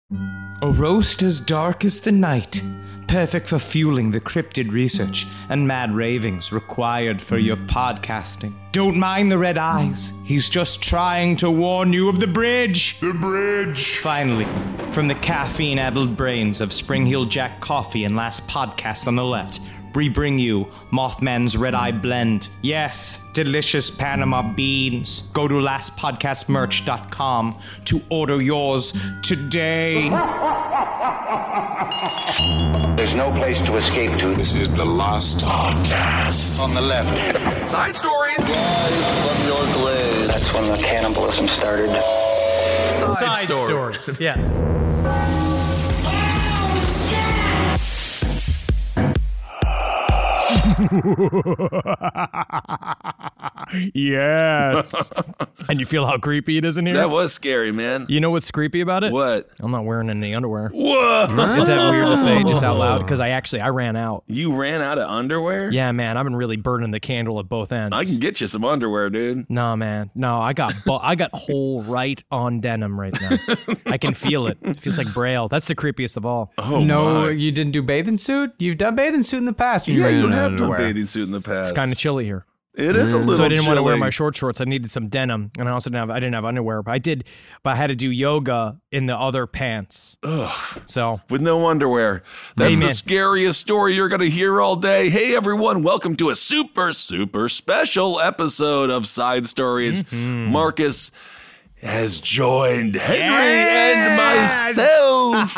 A roast as dark as the night, perfect for fueling the cryptid research and mad ravings required for your podcasting. Don't mind the red eyes, he's just trying to warn you of the bridge! The bridge! Finally, from the caffeine-addled brains of Spring Heel Jack Coffee and Last Podcast on the left, we bring you Mothman's Red Eye Blend. Yes, delicious Panama beans. Go to lastpodcastmerch.com to order yours today. There's no place to escape to. This is the Last Podcast. On the left. Side stories. That's when the cannibalism started. Side stories. Yes. Yes. And you feel how creepy it is in here? That was scary, man. You know what's creepy about it? What? I'm not wearing any underwear. Whoa! Is that weird to say just out loud? Because I ran out. You ran out of underwear? Yeah, man. I've been really burning the candle at both ends. I can get you some underwear, dude. No, man. No, I got whole right on denim right now. I can feel it. It feels like Braille. That's the creepiest of all. Oh, No, my. you didn't do bathing suit? You've done bathing suit in the past. Yeah, you ran out have of done underwear. bathing suit in the past. It's kind of chilly here. It is a little So I didn't want to wear chilly. my shorts. I needed some denim, and I also didn't have underwear. But I had to do yoga in the other pants. Ugh. So With no underwear. That's Amen. the scariest story you're going to hear all day. Hey, everyone. Welcome to a super, super special episode of Side Stories. Mm-hmm. Marcus has joined Henry and myself.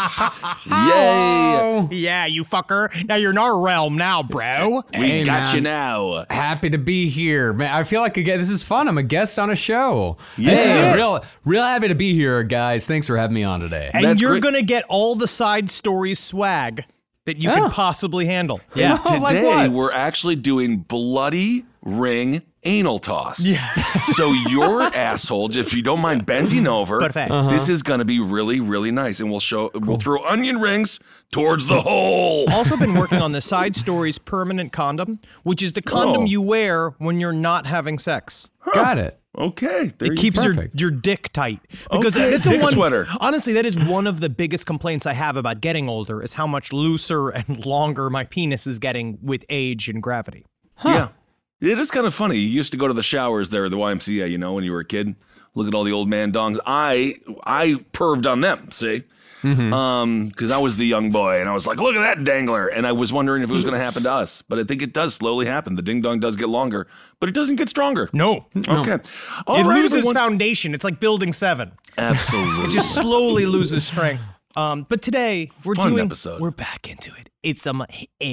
Yay. yeah, you fucker. Now you're in our realm now, bro. We Hey, got man. you now. Happy to be here, man. I feel like this is fun. I'm a guest on a show. Yeah. Hey, real happy to be here, guys. Thanks for having me on today. And That's you're great. gonna get all the side stories swag that you can possibly handle. Yeah. Oh, like Today, what? we're actually doing Bloody Ring Anal Toss. Yes. So your asshole, if you don't mind bending over, Perfect. this is going to be really, really nice. And we'll throw onion rings towards the hole. Also been working on the Side Stories permanent condom, which is the condom Oh. you wear when you're not having sex. Got it. Okay. There It you keeps go. your dick tight. Because Okay, that's the dick one, sweater. honestly, that is one of the biggest complaints I have about getting older is how much looser and longer my penis is getting with age and gravity. Yeah. It is kind of funny. You used to go to the showers there at the YMCA, you know, when you were a kid. Look at all the old man dongs. I perved on them, see? Because I was the young boy, and I was like, look at that dangler. And I was wondering if it was going to happen to us. But I think it does slowly happen. The ding-dong does get longer, but it doesn't get stronger. No. Okay. All It right, loses everyone. foundation. It's like building 7. Absolutely. It just slowly loses strength. But today Fun episode. we're back into it. It's a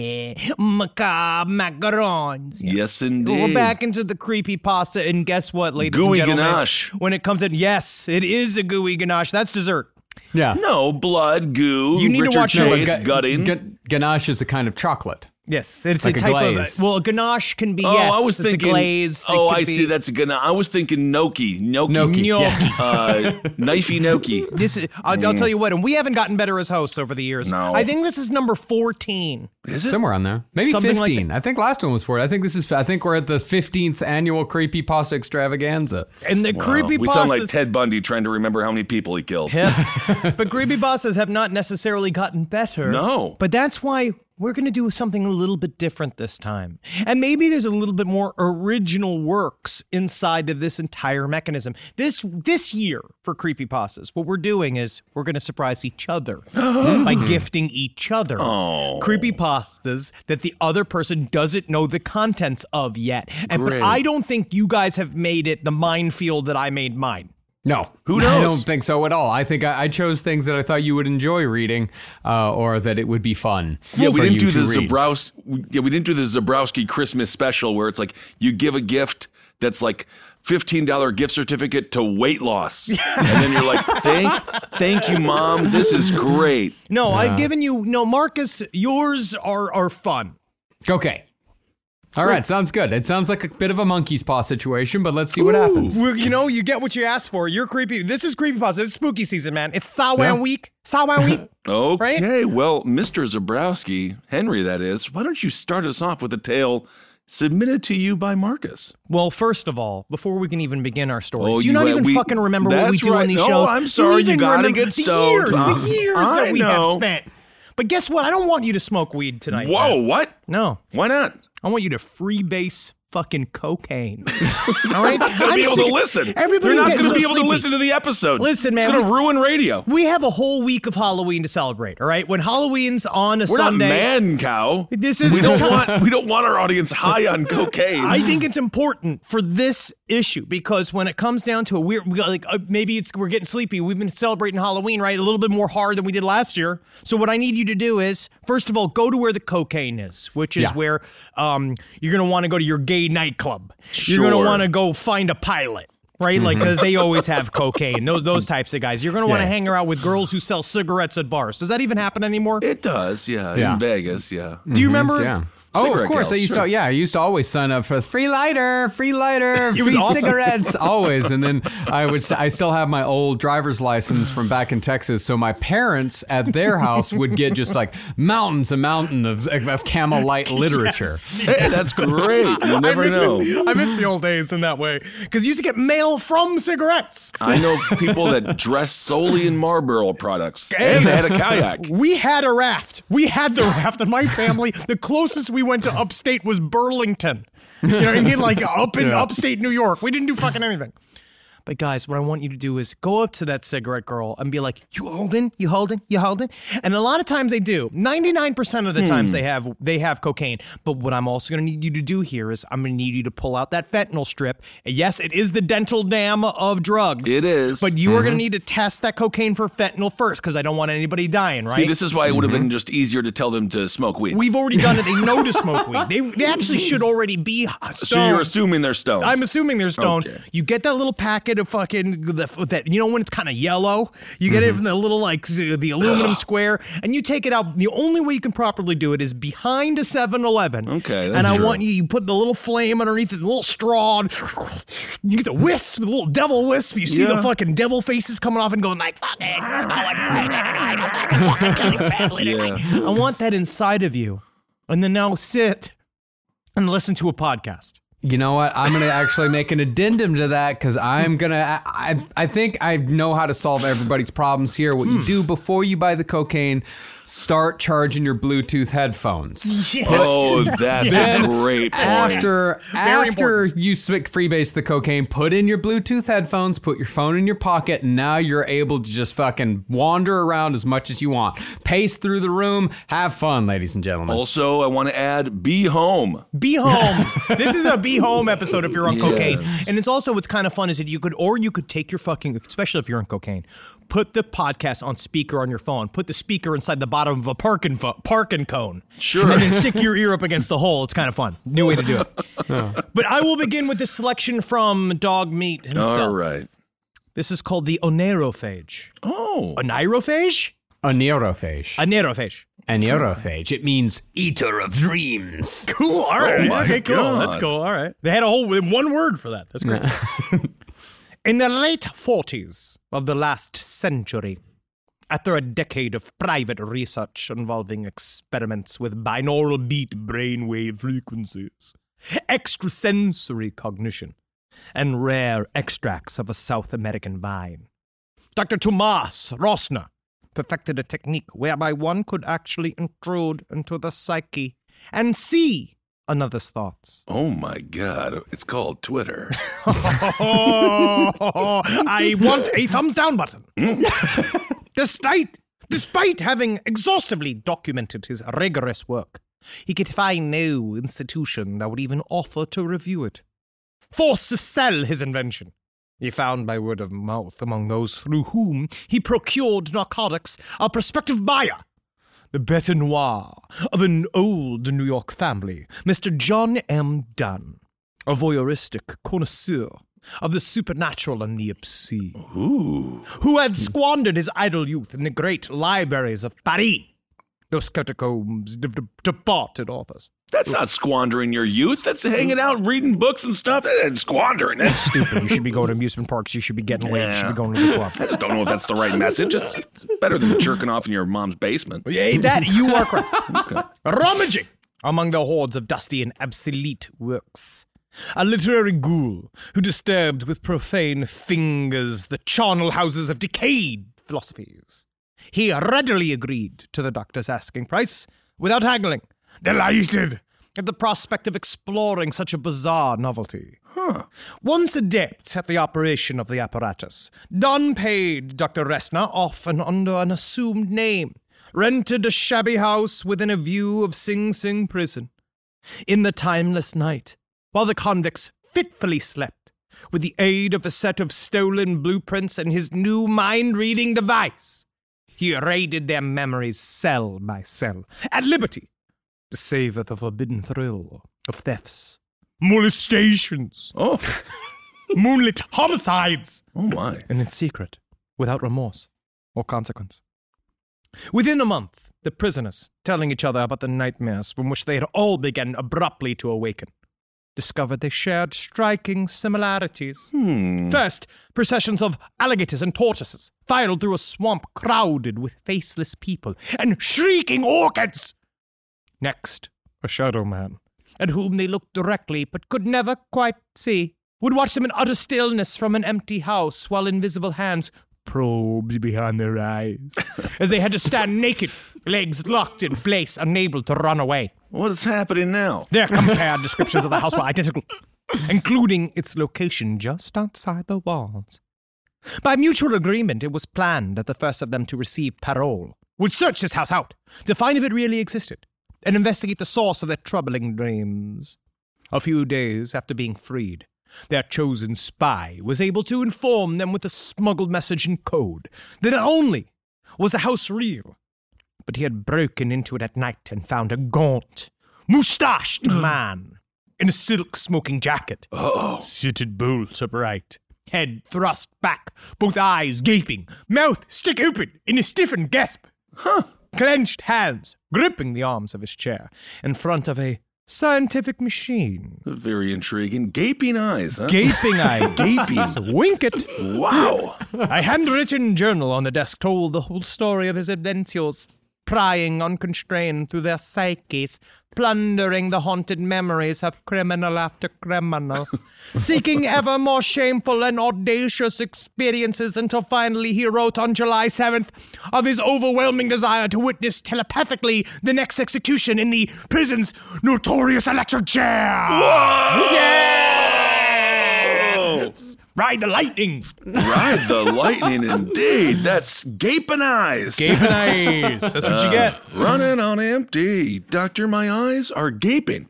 macabre macarons. Yes, indeed. We're back into the creepy pasta, and guess what, ladies Gooey and gentlemen? ganache. When it comes in, yes, it is a gooey ganache. That's dessert. Yeah. No, blood, goo, You need to Richard watch Chase, the- gutting. Ganache is a kind of chocolate. Yes, it's Like a a type glaze. of. Well, a ganache can be Oh, yes. I was it's thinking a glaze. It Oh, could I be- see. That's a ganache. I was thinking gnocchi. Gnocchi. Knifey gnocchi. This is. I'll tell you what, and we haven't gotten better as hosts over the years. No. I think this is number 14. Is it? Somewhere on there. Maybe Something like 15. I think last one was 4. I think we're at the 15th annual Creepy Pasta Extravaganza. And the creepy We sound like Ted Bundy trying to remember how many people he killed. But creepypastas have not necessarily gotten better. No. But that's why we're going to do something a little bit different this time. And maybe there's a little bit more original works inside of this entire mechanism. This year for creepypastas, what we're doing is we're going to surprise each other by gifting each other creepypastas that the other person doesn't know the contents of yet. And but Great. I don't think you guys have made it the minefield that I made mine. No. Who I knows? don't think so at all. I think I chose things that I thought you would enjoy reading or that it would be fun. Yeah, we for didn't you do the to read. we didn't do the Zabrowski Christmas special where it's like you give a gift that's like $15 gift certificate to weight loss, and then you're like, thank you, Mom. This is great. No, I've given you, no, Marcus, yours are fun. Okay. All right, sounds good. It sounds like a bit of a monkey's paw situation, but let's see what happens. Well, you know, you get what you asked for. You're creepy. This is creepypasta. It's spooky season, man. It's Samhain week. Samhain week. Okay, well, Mr. Zabrowski, Henry, that is, why don't you start us off with a tale submitted to you by Marcus. Well, first of all, before we can even begin our stories, Oh, you not even fucking remember what we that's do right. on these No, shows. I'm sorry, you even gotta remember get stoned. the years I that we have know. spent. But guess what? I don't want you to smoke weed tonight. Whoa, Matt. what? No. Why not? I want you to freebase fucking cocaine. All right? Going to be able to listen. Everybody's They're not getting going to so be able to sleepy. listen to the episode. Listen, man, It's going to ruin radio. We have a whole week of Halloween to celebrate, all right? When Halloween's on a We're Sunday. not man cow. This is we the don't time. want our audience high on cocaine. I think it's important for this issue because when it comes down to maybe we're getting sleepy. We've been celebrating Halloween, right? A little bit more hard than we did last year. So what I need you to do is, first of all, go to where the cocaine is, which is where you're going to want to go to your gay nightclub. You're going to Sure. want to go find a pilot. Right? Like, because they always have cocaine, those types of guys. You're going to want to hang around with girls who sell cigarettes at bars. Does that even happen anymore? It does, yeah. Yeah. In Vegas, yeah. Do you remember? Yeah. Oh, of Cigarette course. gals, I used to always sign up for free lighter, free was awesome. cigarettes, always. And then I still have my old driver's license from back in Texas. So my parents at their house would get just like mountains and mountains of Camel Light literature. Hey, that's great. You never know. I miss the old days in that way because you used to get mail from cigarettes. I know people that dress solely in Marlboro products. And they had a kayak. We had a raft. We had the raft in my family. The closest we went to upstate was Burlington. You know what I mean? Like up in upstate New York. We didn't do fucking anything. But guys, what I want you to do is go up to that cigarette girl and be like, you holding? You holding? You holding? And a lot of times they do. 99% of the times they have cocaine. But what I'm also going to need you to do here is I'm going to need you to pull out that fentanyl strip. Yes, it is the dental dam of drugs. It is. But you are going to need to test that cocaine for fentanyl first because I don't want anybody dying, right? See, this is why it would have been just easier to tell them to smoke weed. We've already done it. They know to smoke weed. They actually should already be stoned. So you're assuming they're stoned. I'm assuming they're stoned. Okay. You get that little packet of fucking that when it's kind of yellow. You get it from the little the aluminum square, and you take it out. The only way you can properly do it is behind a 7-Eleven. Okay, that's and I true. want you put the little flame underneath it, the little straw. You get the wisp, the little devil wisp. You see the fucking devil faces coming off and going like, "Fucking, we're going crazy tonight. I'm like a fucking killing family tonight." I want that inside of you, and then now sit and listen to a podcast. You know what? I'm going to actually make an addendum to that because I'm going to, I think I know how to solve everybody's problems here. What you do before you buy the cocaine, start charging your Bluetooth headphones. Yes. Oh, that's a great point. After important. you freebase the cocaine, put in your Bluetooth headphones, put your phone in your pocket, and now you're able to just fucking wander around as much as you want. Pace through the room. Have fun, ladies and gentlemen. Also, I want to add, be home. Be home. This is a be home episode if you're on cocaine. Yes. And it's also what's kind of fun is that you could take your fucking, especially if you're on cocaine, put the podcast on speaker on your phone. Put the speaker inside the bottom of a parking cone. Sure. And then stick your ear up against the hole. It's kind of fun. New way to do it. But I will begin with this selection from Dog Meat himself. All right. This is called the Oneirophage. Oh. Oneirophage? Anerophage. Oneirophage. Anerophage. It means eater of dreams. Cool. All right. my Okay, cool. God. That's cool. All right. They had one word for that. That's great. In the late 40s of the last century, after a decade of private research involving experiments with binaural beat brainwave frequencies, extrasensory cognition, and rare extracts of a South American vine, Dr. Tomas Rosner perfected a technique whereby one could actually intrude into the psyche and see another's thoughts. Oh, my God. It's called Twitter. I want a thumbs down button. Despite having exhaustively documented his rigorous work, he could find no institution that would even offer to review it. Forced to sell his invention, he found by word of mouth among those through whom he procured narcotics a prospective buyer, the bête noire of an old New York family, Mr. John M. Dunn, a voyeuristic connoisseur of the supernatural and the obscene, who had squandered his idle youth in the great libraries of Paris, those catacombs of departed authors. That's not squandering your youth. That's hanging out, reading books and stuff. That's squandering. That's Stupid. You should be going to amusement parks. You should be getting laid. You should be going to the club. I just don't know if that's the right message. It's better than jerking off in your mom's basement. Yeah, that you are correct. Rummaging among the hordes of dusty and obsolete works. A literary ghoul who disturbed with profane fingers the charnel houses of decayed philosophies. He readily agreed to the doctor's asking price without haggling, delighted at the prospect of exploring such a bizarre novelty. Once adept at the operation of the apparatus, Don paid Dr. Resna off and under an assumed name, rented a shabby house within a view of Sing Sing prison. In the timeless night, while the convicts fitfully slept, with the aid of a set of stolen blueprints and his new mind-reading device, he raided their memories cell by cell, at liberty to savor the forbidden thrill of thefts, molestations, moonlit homicides, Oh, my. and in secret, without remorse or consequence. Within a month, the prisoners, telling each other about the nightmares from which they had all begun abruptly to awaken, discovered they shared striking similarities. First, processions of alligators and tortoises filed through a swamp crowded with faceless people and shrieking orchids. Next, a shadow man, at whom they looked directly but could never quite see, would watch them in utter stillness from an empty house while invisible hands probed behind their eyes, as they had to stand naked, legs locked in place, unable to run away. What is happening now? Their compared descriptions of the house were identical, including its location just outside the walls. By mutual agreement, it was planned that the first of them to receive parole would search this house out to find if it really existed and investigate the source of their troubling dreams. A few days after being freed, their chosen spy was able to inform them with a smuggled message in code that not only was the house real, but he had broken into it at night and found a gaunt, moustached man in a silk smoking jacket, seated bolt upright, head thrust back, both eyes gaping, mouth stick open in a stiffened gasp, clenched hands gripping the arms of his chair in front of a scientific machine. Very intriguing. Gaping eyes, huh? Gaping eye, gaping, wink it. Wow. A handwritten journal on the desk told the whole story of his adventures, prying unconstrained through their psyches, plundering the haunted memories of criminal after criminal, seeking ever more shameful and audacious experiences until finally he wrote on July 7th of his overwhelming desire to witness telepathically the next execution in the prison's notorious electric chair. Whoa! Yes! Ride the lightning! Ride the lightning, indeed. That's gaping eyes. Gaping eyes. That's what you get. Running on empty. Doctor, my eyes are gaping.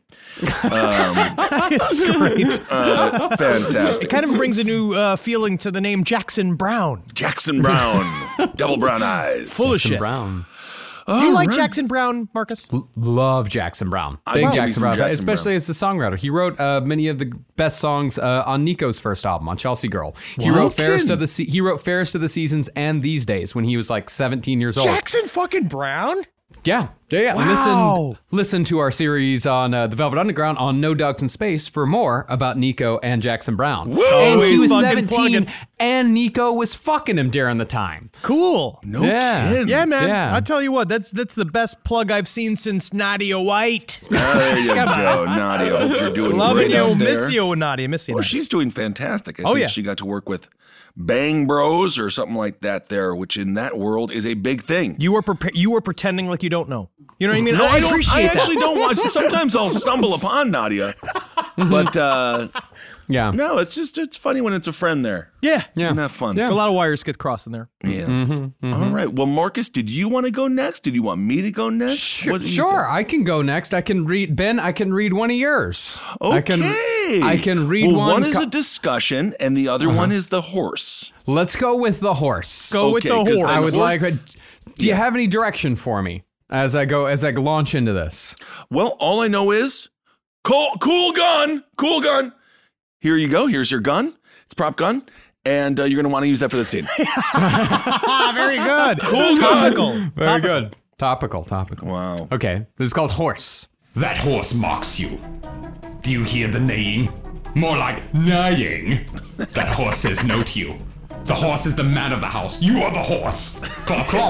It's great. Fantastic. It kind of brings a new feeling to the name Jackson Brown. Jackson Brown. Double brown eyes. Full of shit. Brown. Do you like Jackson Brown, Marcus? Love Jackson Brown. I Big love me Jackson some Brown, Jackson especially as the songwriter. He wrote many of the best songs on Nico's first album, on Chelsea Girl. He wrote Fairest of the Seasons and These Days when he was like 17 years old. Jackson fucking Brown? Yeah. Wow. Listen to our series on the Velvet Underground on No Dogs in Space for more about Nico and Jackson Brown. And he Always was fucking 17 plugging. and Nico was fucking him during the time. Cool. No Yeah. kidding. Yeah, man. Yeah. I tell you what, that's the best plug I've seen since Nadia White. There you go, Nadia. Hope you're doing Loving great you, out there. miss you, Nadia. Miss you. Oh, Nadia. she's doing fantastic. I Oh, think yeah. she got to work with Bang Bros or something like that there, which in that world is a big thing. You were pretending like you don't know. You know what I mean? No, I don't. appreciate I that. actually don't watch. Sometimes I'll stumble upon Nadia, but Yeah. no, it's funny when it's a friend there. Yeah. Yeah. Isn't that fun? A lot of wires get crossed in there. Yeah. All right. Well, Marcus, did you want to go next? Did you want me to go next? Sure, What do you sure. I can go next. I can read one of yours. Okay. I can read well, one. One is a discussion, and the other one is the horse. Let's go with the horse. Go with Okay, the 'cause horse. I would horse- like. Do you have any direction for me as I launch into this? Well, all I know is cool gun. Here you go. Here's your gun. It's a prop gun, and you're going to want to use that for the scene. Very good. Cool Topical. Very good. Topical. Wow. Okay, this is called Horse. That horse mocks you. Do you hear the neighing? More like neighing. That horse says no to you. The horse is the man of the house. You are the horse. Clop, clop.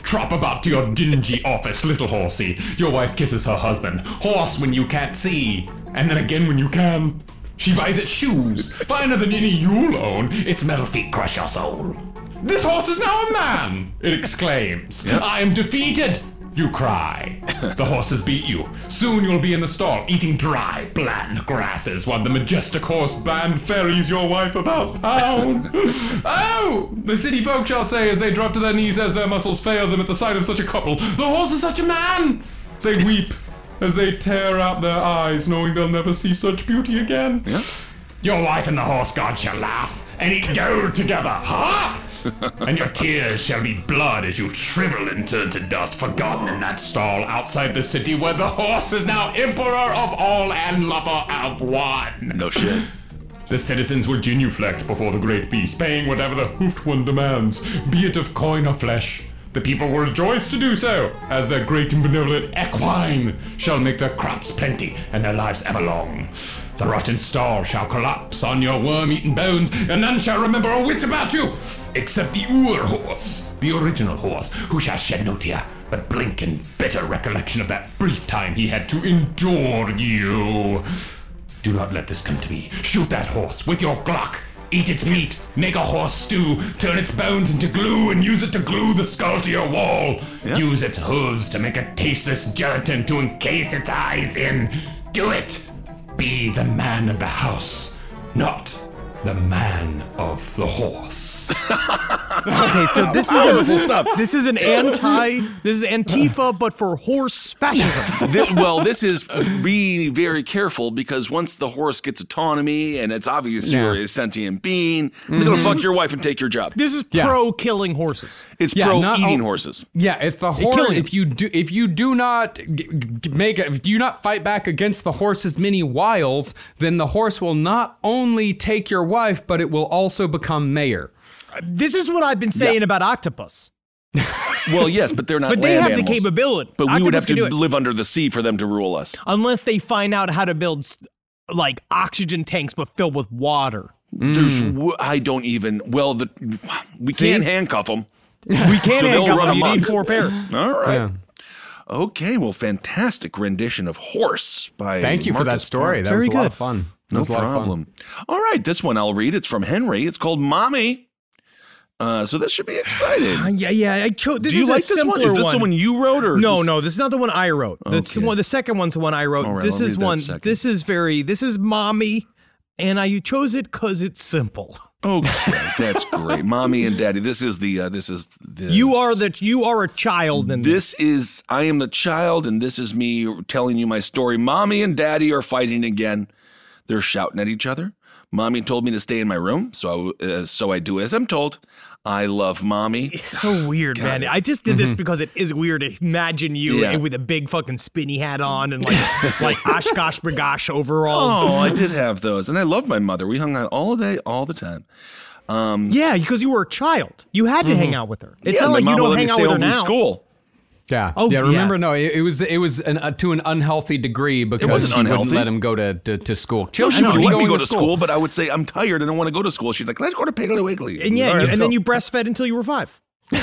Trot about to your dingy office, little horsey. Your wife kisses her husband. Horse when you can't see, and then again when you can. She buys it shoes, finer than any you'll own. Its metal feet crush your soul. This horse is now a man, it exclaims. I am defeated, you cry. The horses beat you. Soon you'll be in the stall, eating dry, bland grasses, while the majestic horse band ferries your wife about town. Oh! The city folk shall say as they drop to their knees as their muscles fail them at the sight of such a couple. The horse is such a man! They weep as they tear out their eyes, knowing they'll never see such beauty again. Yeah. Your wife and the horse god shall laugh and eat gold together. Ha! And your tears shall be blood as you shrivel and turn to dust, forgotten in that stall outside the city where the horse is now emperor of all and lover of one. No shit. The citizens will genuflect before the great beast, paying whatever the hoofed one demands, be it of coin or flesh. The people will rejoice to do so, as their great and benevolent equine shall make their crops plenty and their lives ever long. The rotten stall shall collapse on your worm-eaten bones, and none shall remember a whit about you, except the Ur horse, the original horse, who shall shed no tear, but blink in bitter recollection of that brief time he had to endure you. Do not let this come to me. Shoot that horse with your Glock. Eat its meat, make a horse stew, turn its bones into glue, and use it to glue the skull to your wall. Yeah. Use its hooves to make a tasteless gelatin to encase its eyes in. Do it. Be the man of the house, not the man of the horse. Okay, so this is Antifa, but for horse fascism. This is be very careful, because once the horse gets autonomy and it's obvious you're a sentient being, it's going to fuck your wife and take your job. This is pro killing horses. It's pro eating horses. Yeah, if the horse, if you do not fight back against the horse's many wiles, then the horse will not only take your wife, but it will also become mayor. This is what I've been saying about octopus. Well, yes, but they're not. But they land have animals. the capability. But Octopus we would have can to do it. live under the sea for them to rule us. Unless they find out how to build like oxygen tanks, but filled with water. I don't even. Well, we can't handcuff them. We can't handcuff them. You amok. need 4 pairs. All right. Yeah. Okay. Well, fantastic rendition of Horse by. Thank you for that Marcus story. Park. That Very was a lot good. of fun. That No was a lot of fun. problem. All right, this one I'll read. It's from Henry. It's called Mommy. So this should be exciting. Yeah. I chose. This Do you is like a this one? simpler Is this the one you wrote, or No, this is not the one I wrote. That's Okay. the second one's the one I wrote. All right, this I'll is read that one. second. This is Mommy, and I chose it because it's simple. Okay, that's great. Mommy and Daddy. This is the. You are a child, and I am the child, and this is me telling you my story. Mommy and Daddy are fighting again. They're shouting at each other. Mommy told me to stay in my room, so I do as I'm told. I love Mommy. It's so weird, man. I just did this because it is weird to imagine you with a big fucking spinny hat on and like Oshkosh Bagosh overalls. Oh, I did have those, and I love my mother. We hung out all day, all the time. Yeah, because you were a child. You had to hang out with her. It's not my like you mom don't let me hang out stay with her home from now. school. Yeah. Oh, yeah. yeah. Remember, no, it was to an unhealthy degree because wasn't she wouldn't unhealthy. let him go to school. She would let me Going go to school, but I would say, I'm tired, I don't want to go to school. She's like, let's go to Piggly Wiggly. And All right, and then you breastfed until you were 5.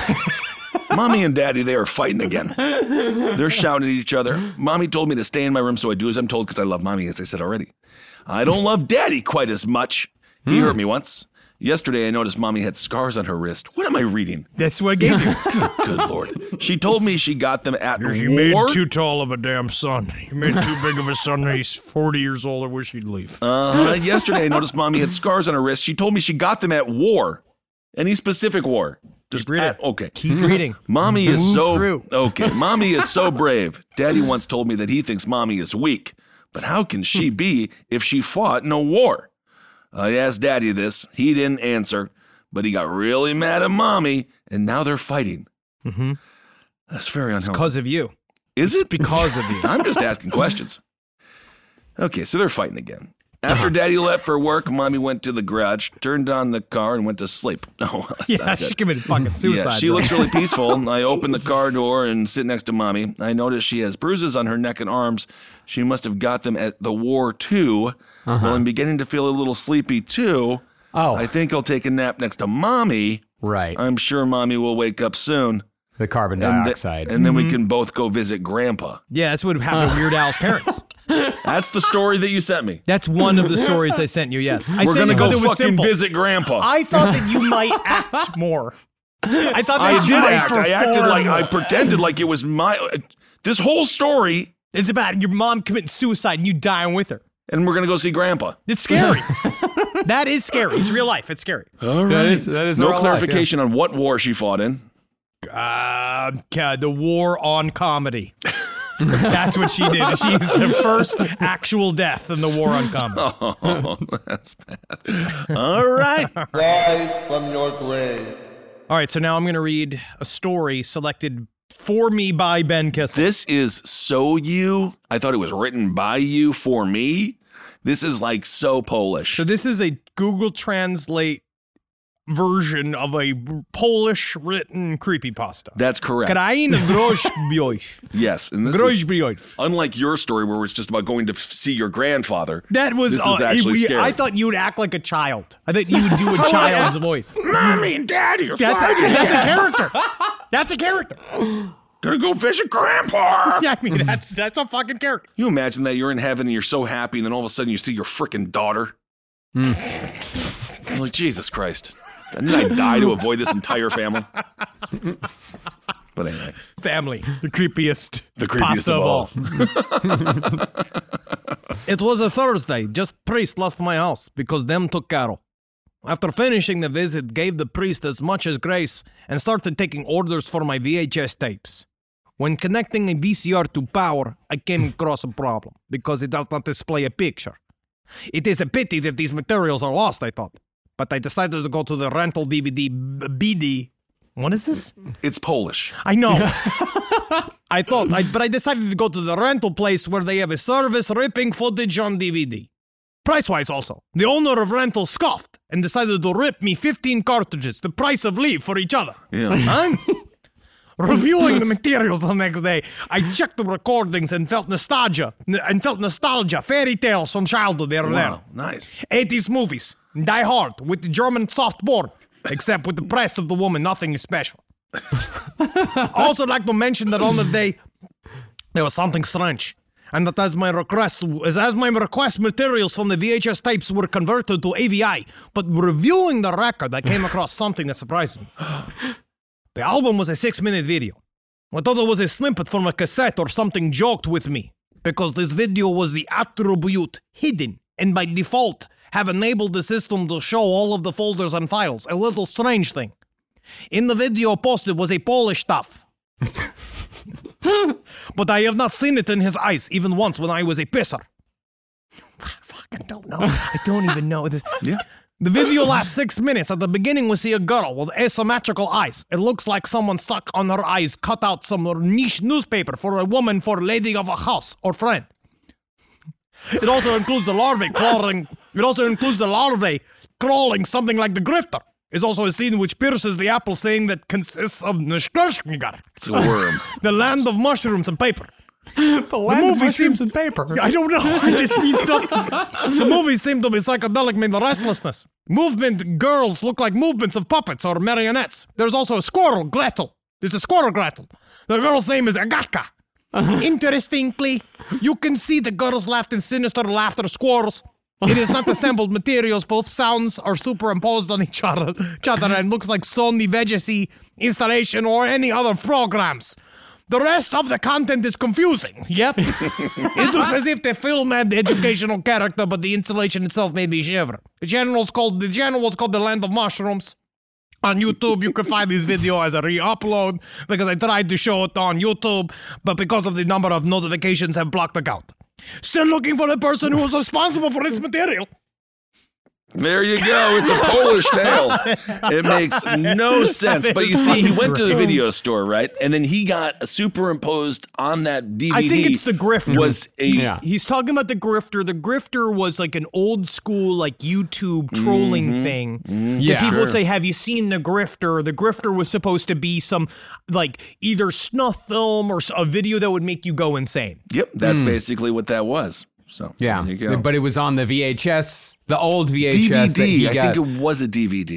Mommy and Daddy, they are fighting again. They're shouting at each other. Mommy told me to stay in my room, so I do as I'm told because I love Mommy, as I said already. I don't love Daddy quite as much. He hurt me once. Yesterday, I noticed Mommy had scars on her wrist. What am I reading? That's what I gave you. Good Lord. She told me she got them at You made war. too tall of a damn son. You made too big of a son. He's 40 years old. I wish he'd leave. Yesterday, I noticed Mommy had scars on her wrist. She told me she got them at war. Any specific war. Just reading. okay. Keep reading. Mommy is Move so through. okay. Mommy is so brave. Daddy once told me that he thinks Mommy is weak. But how can she be if she fought in a war? I asked Daddy this. He didn't answer, but he got really mad at Mommy, and now they're fighting. Mm-hmm. That's very unhealthy. Because of you. Is it because of you? I'm just asking questions. Okay, so they're fighting again. After Daddy left for work, Mommy went to the garage, turned on the car, and went to sleep. Oh, that's Yeah, not good. she committed fucking suicide. Yeah, she bro. looks really peaceful. I open the car door and sit next to Mommy. I notice she has bruises on her neck and arms. She must have got them at the war, too. Well, I'm beginning to feel a little sleepy, too. Oh. I think I'll take a nap next to Mommy. Right. I'm sure Mommy will wake up soon. The carbon dioxide. And then we can both go visit Grandpa. Yeah, that's what happened to Weird Al's parents. That's the story that you sent me. That's one of the stories I sent you, yes. We're going to go fucking visit Grandpa. I thought that you might act more. I thought that I did act. I acted like, I pretended like it was my, this whole story. It's about your mom committing suicide and you dying with her. And we're going to go see Grandpa. It's scary. That is scary. It's real life. It's scary. All right. That is no clarification on what war she fought in. The war on comedy. That's what she did. She's the first actual death in the war on comedy. Oh, that's bad. All right. Rise from your grave. All right, so now I'm going to read a story selected for me by Ben Kissel. This is so you. I thought it was written by you for me. This is like so Polish. So this is a Google Translate version of a Polish written creepypasta. That's correct. Kraina Groźbioś. Yes, and this is unlike your story where it's just about going to see your grandfather. That was this is actually scary. I thought you would act like a child. I thought you would do a child's voice. Mommy and Daddy are that's a character. That's a character. Gonna go visit Grandpa. Yeah, I mean that's a fucking character. You imagine that you're in heaven and you're so happy, and then all of a sudden you see your freaking daughter. I'm like, Jesus Christ. And then I die to avoid this entire family. But anyway. Family. The creepiest pasta of all. It was a Thursday. Just priest left my house because them took cattle. After finishing the visit, gave the priest as much as grace and started taking orders for my VHS tapes. When connecting a VCR to power, I came across a problem because it does not display a picture. It is a pity that these materials are lost, I thought. But I decided to go to the rental DVD BD. What is this? It's Polish. I know. But I decided to go to the rental place where they have a service ripping footage on DVD. Price-wise also. The owner of rental scoffed and decided to rip me 15 cartridges, the price of leave for each other. Yeah. Reviewing the materials the next day, I checked the recordings and felt nostalgia. Fairy tales from childhood, they were there. Nice. 80s movies. Die Hard with the German soft-born. Except with the breast of the woman, nothing is special. Also like to mention that on the day, there was something strange. And that as my request materials from the VHS tapes were converted to AVI, but reviewing the record, I came across something that surprised me. The album was a 6-minute video. I thought it was a snippet from a cassette or something joked with me, because this video was the attribute hidden, and by default, have enabled the system to show all of the folders and files, a little strange thing. In the video posted was a Polish stuff. But I have not seen it in his eyes, even once when I was a pisser. I fucking don't know. I don't even know this. Yeah. The video lasts 6 minutes. At the beginning, we see a girl with asymmetrical eyes. It looks like someone stuck on her eyes, cut out some niche newspaper for a woman, for a lady of a house or friend. It also includes the larvae crawling. It also includes the larvae crawling something like the grifter. There's also a scene which pierces the apple, saying that consists of Nishkashnigar. It's a worm. The land of mushrooms and paper. The land of mushrooms and paper. I don't know. I just mean stuff. The movies seem to be psychedelic, mean the restlessness. Movement girls look like movements of puppets or marionettes. There's also a squirrel, Gretel. There's a squirrel, Gretel. The girl's name is Agatka. Interestingly, you can see the girls laughed in sinister laughter squirrels. It is not assembled materials. Both sounds are superimposed on each other and looks like Sony VGC installation or any other programs. The rest of the content is confusing. Yep. It looks as if the film had the educational character, but the installation itself may be shiver. The channel was called The Land of Mushrooms. On YouTube, you can find this video as a re-upload because I tried to show it on YouTube, but because of the number of notifications, have blocked the account. Still looking for the person who was responsible for this material. There you go. It's a Polish tale. It makes no sense. But you see, he went to the video store, right? And then he got a superimposed on that DVD. I think it's the grifter. Yeah. He's talking about the grifter. The grifter was like an old school, like YouTube trolling thing. Yeah, people would sure. say, "Have you seen the grifter?" The grifter was supposed to be some like either snuff film or a video that would make you go insane. Yep, that's basically what that was. So Yeah, there you go. but it was on the VHS, the old VHS that he DVD. got. I think it was a DVD.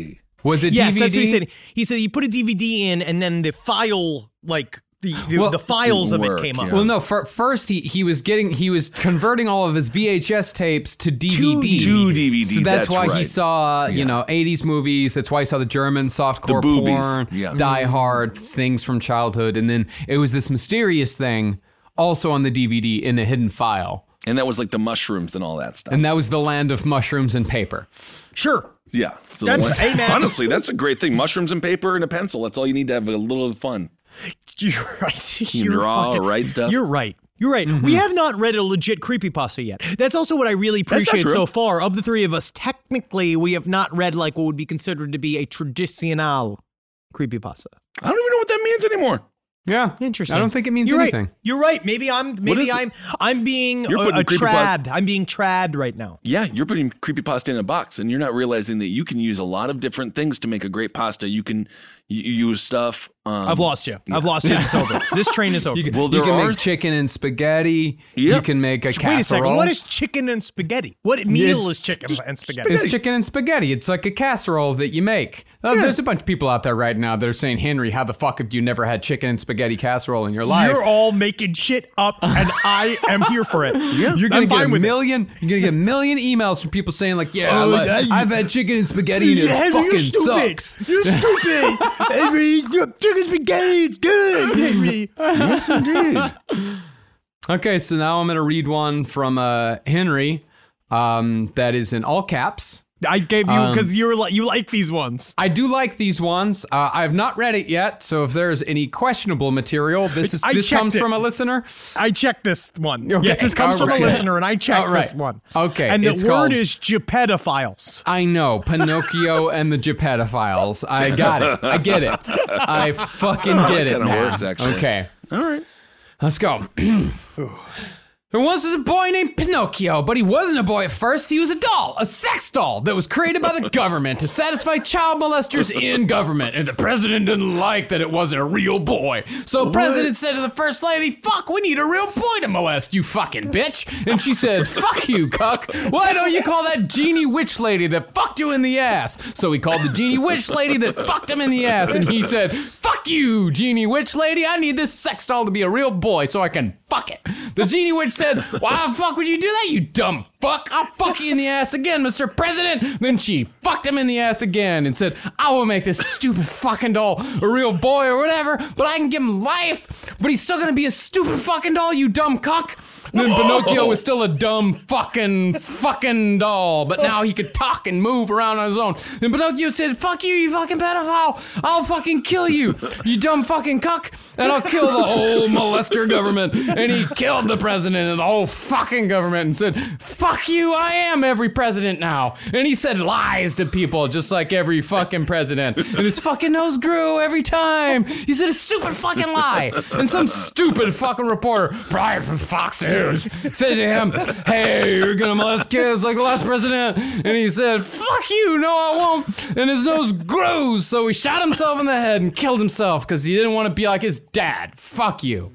Was it Yes, DVD? that's what he said. He said he put a DVD in, and then the file, like the files of work, it came up. yeah. Well, no. First, he was converting all of his VHS tapes to DVD. To DVD. So that's why he right. saw 80s movies. That's why he saw the German softcore The boobies, porn, yeah. Die Hard, things from childhood, and then it was this mysterious thing also on the DVD in a hidden file, And that was like the mushrooms and all that stuff. and that was the land of mushrooms and paper. Sure. Yeah. So That's- hey, man. honestly, that's a great thing. Mushrooms and paper and a pencil. That's all you need to have a little fun. You're right. You're all right, stuff. You're right. You're right. We have not read a legit creepypasta yet. That's also what I really appreciate true. so far. Of the three of us, technically, we have not read like what would be considered to be a traditional creepypasta. I don't even know what that means anymore. Yeah, Interesting. I don't think it means You're anything. Right. You're right. Maybe is it? I'm being You're putting a creepypasta- trad. I'm being trad right now. Yeah, you're putting creepypasta in a box, and you're not realizing that you can use a lot of different things to make a great pasta. You can use stuff. I've lost you. I've lost you. It's over. This train is over. Well, You there can are make chicken and spaghetti. Yeah. You can make a casserole. Wait a second. What is chicken and spaghetti? What meal It's is chicken and spaghetti? It's chicken and spaghetti. It's like a casserole that you make. There's a bunch of people out there right now that are saying, Henry, how the fuck have you never had chicken and spaghetti casserole in your life? You're all making shit up, and I am here for it. You're gonna get a million. You're gonna get a million emails from people saying like, I've had chicken and spaghetti and it fucking sucks. You're stupid. Henry, chicken spaghetti. It's good, Henry. yes, indeed. Okay, so now I'm gonna read one from Henry, that is in all caps. I gave you because you like these ones. I do like these ones. I have not read it yet, so if there's any questionable material, this checked comes it. from a listener. I checked this one. Okay, Yes, this comes from a all right. listener, and I checked All right. this one. Okay, and the it's word called- is Gepetophiles. I know, Pinocchio and the Gepetophiles. I got it. I get it. I fucking get it kinda now. works, actually. Okay, All right. let's go. There once was a boy named Pinocchio, but he wasn't a boy at first. He was a doll, a sex doll that was created by the government to satisfy child molesters in government. And the president didn't like that it wasn't a real boy. So the president said to the first lady, fuck, we need a real boy to molest, you fucking bitch. And she said, fuck you, cuck. Why don't you call that genie witch lady that fucked you in the ass? So he called the genie witch lady that fucked him in the ass. And he said, fuck you, genie witch lady. I need this sex doll to be a real boy so I can fuck it. The genie witch said, why the fuck would you do that, you dumb fuck? I'll fuck you in the ass again, Mr. President. Then she fucked him in the ass again and said, I will make this stupid fucking doll a real boy or whatever, but I can give him life, but he's still gonna be a stupid fucking doll, you dumb cuck. And then Pinocchio was still a dumb fucking doll, but now he could talk and move around on his own. Then Pinocchio said, fuck you, you fucking pedophile. I'll fucking kill you, you dumb fucking cuck, and I'll kill the whole molester government. And he killed the president and the whole fucking government and said, fuck you, I am every president now. And he said lies to people just like every fucking president. And his fucking nose grew every time. He said a stupid fucking lie. And some stupid fucking reporter, probably from Fox News, said to him, hey, you're gonna molest kids like the last president. And he said, fuck you, no I won't. And his nose grew, so he shot himself in the head and killed himself because he didn't want to be like his dad. Fuck you.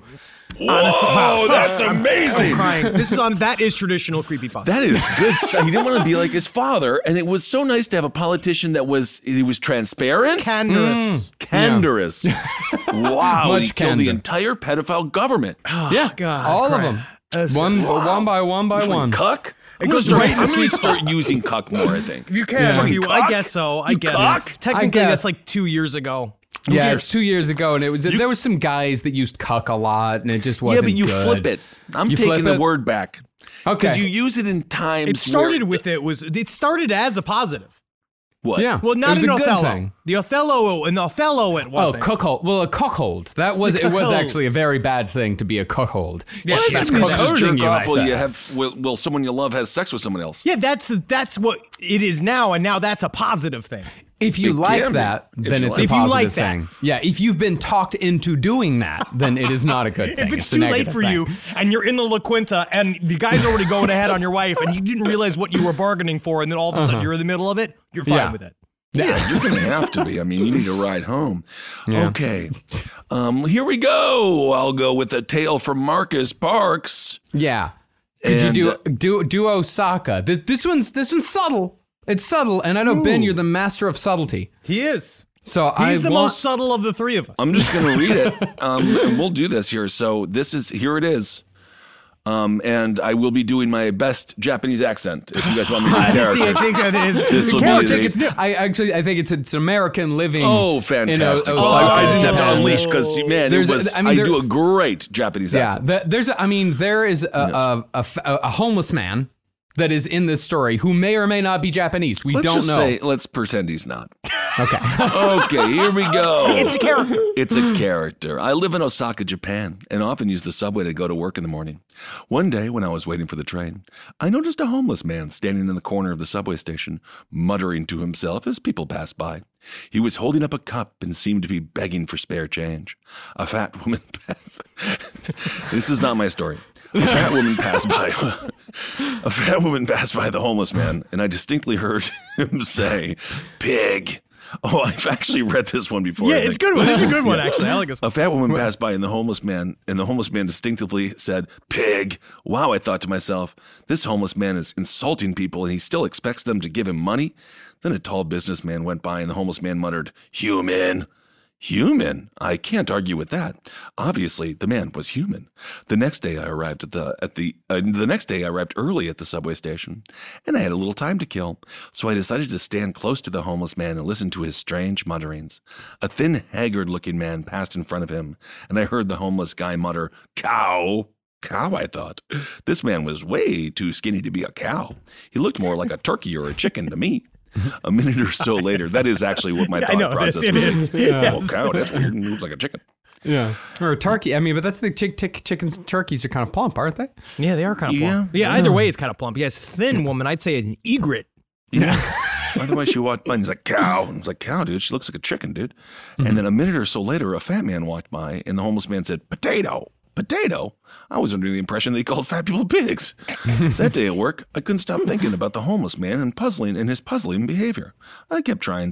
Oh, that's amazing. I'm crying. That is traditional creepypasta. That is good stuff. He didn't want to be like his father, and it was so nice to have a politician that was transparent, Candorous. candorous. Wow, Much he killed the candor. entire pedophile government. Yeah, God, all of crying. them. That's One good. by one. Cuck. It goes I'm right in the gonna sweet start using cuck more. I think You can. Fucking You, cock? I guess so. I You guess. cock? Technically, I guess. that's like 2 years ago. Yeah, it's 2 years ago, and there was some guys that used cuck a lot, and it just wasn't Yeah, but you good. flip it. I'm You taking flip the it? word back. Okay. Because you use it in times. It started where- with it started as a positive. what? Yeah. Well, not it was in a good Othello. thing. The Othello it Oh, wasn't. cuckold. Well, a cuckold. That was it. Was cuckold. actually a very bad thing to be a cuckold. Yeah, That's that's because you cuckolding, jerk off might while say. you have will someone you love has sex with someone else. Yeah, that's what it is now, and now that's a positive thing. If you It like can be. that, If then you it's like a If you positive like that. thing. Yeah, if you've been talked into doing that, then it is not a good thing. If it's a too late negative for thing. you and you're in the La Quinta and the guy's already going ahead on your wife and you didn't realize what you were bargaining for, and then all of a sudden you're in the middle of it, you're fine Yeah. with it. Yeah, you're gonna have to be. I mean, you need to ride home. Yeah. Okay, here we go. I'll go with a tale from Marcus Parks. Yeah. Could And, you do Osaka? This one's subtle. It's subtle, and I know, Ben, you're the master of subtlety. He is. So He's the most subtle of the three of us. I'm just going to read it, and we'll do this here. So here it is. And I will be doing my best Japanese accent if you guys want me to do characters. I think that is This will be I think it's American living. Oh, fantastic! In I didn't have to Japan. unleash because man, I do a great Japanese accent. There is a homeless man that is in this story who may or may not be Japanese. We don't know. Let's pretend he's not. Okay. Okay, here we go. It's a character. It's a character. I live in Osaka, Japan, and often use the subway to go to work in the morning. One day, when I was waiting for the train, I noticed a homeless man standing in the corner of the subway station, muttering to himself as people passed by. He was holding up a cup and seemed to be begging for spare change. A fat woman passed. This is not my story. A fat woman passed by. A fat woman passed by the homeless man, and I distinctly heard him say, "Pig." Oh, I've actually read this one before. Yeah, it's a good one. This is a good one, actually. I like this one. A fat woman passed by, and the homeless man distinctively said, "Pig." Wow, I thought to myself, this homeless man is insulting people, and he still expects them to give him money. Then a tall businessman went by, and the homeless man muttered, "Human." Human? I can't argue with that. Obviously, the man was human. The next day I arrived early at the subway station, and I had a little time to kill. So I decided to stand close to the homeless man and listen to his strange mutterings. A thin, haggard-looking man passed in front of him, and I heard the homeless guy mutter, "Cow." Cow, I thought. This man was way too skinny to be a cow. He looked more like a turkey or a chicken to me. A minute or so later, that is actually what my thought process was. It is. Oh, cow, that's weird. It looks like a chicken. Yeah. Or a turkey. I mean, but that's the chickens, turkeys are kind of plump, aren't they? Yeah, they are kind of plump. Yeah, either way, it's kind of plump. Yes, thin woman, I'd say an egret. Yeah. Otherwise, she walked by and he's like, "Cow." And it's like, "Cow, dude. She looks like a chicken, dude." Mm-hmm. And then a minute or so later, a fat man walked by, and the homeless man said, "Potato." Potato? I was under the impression that he called fat people pigs. That day at work, I couldn't stop thinking about the homeless man and his puzzling behavior. I kept trying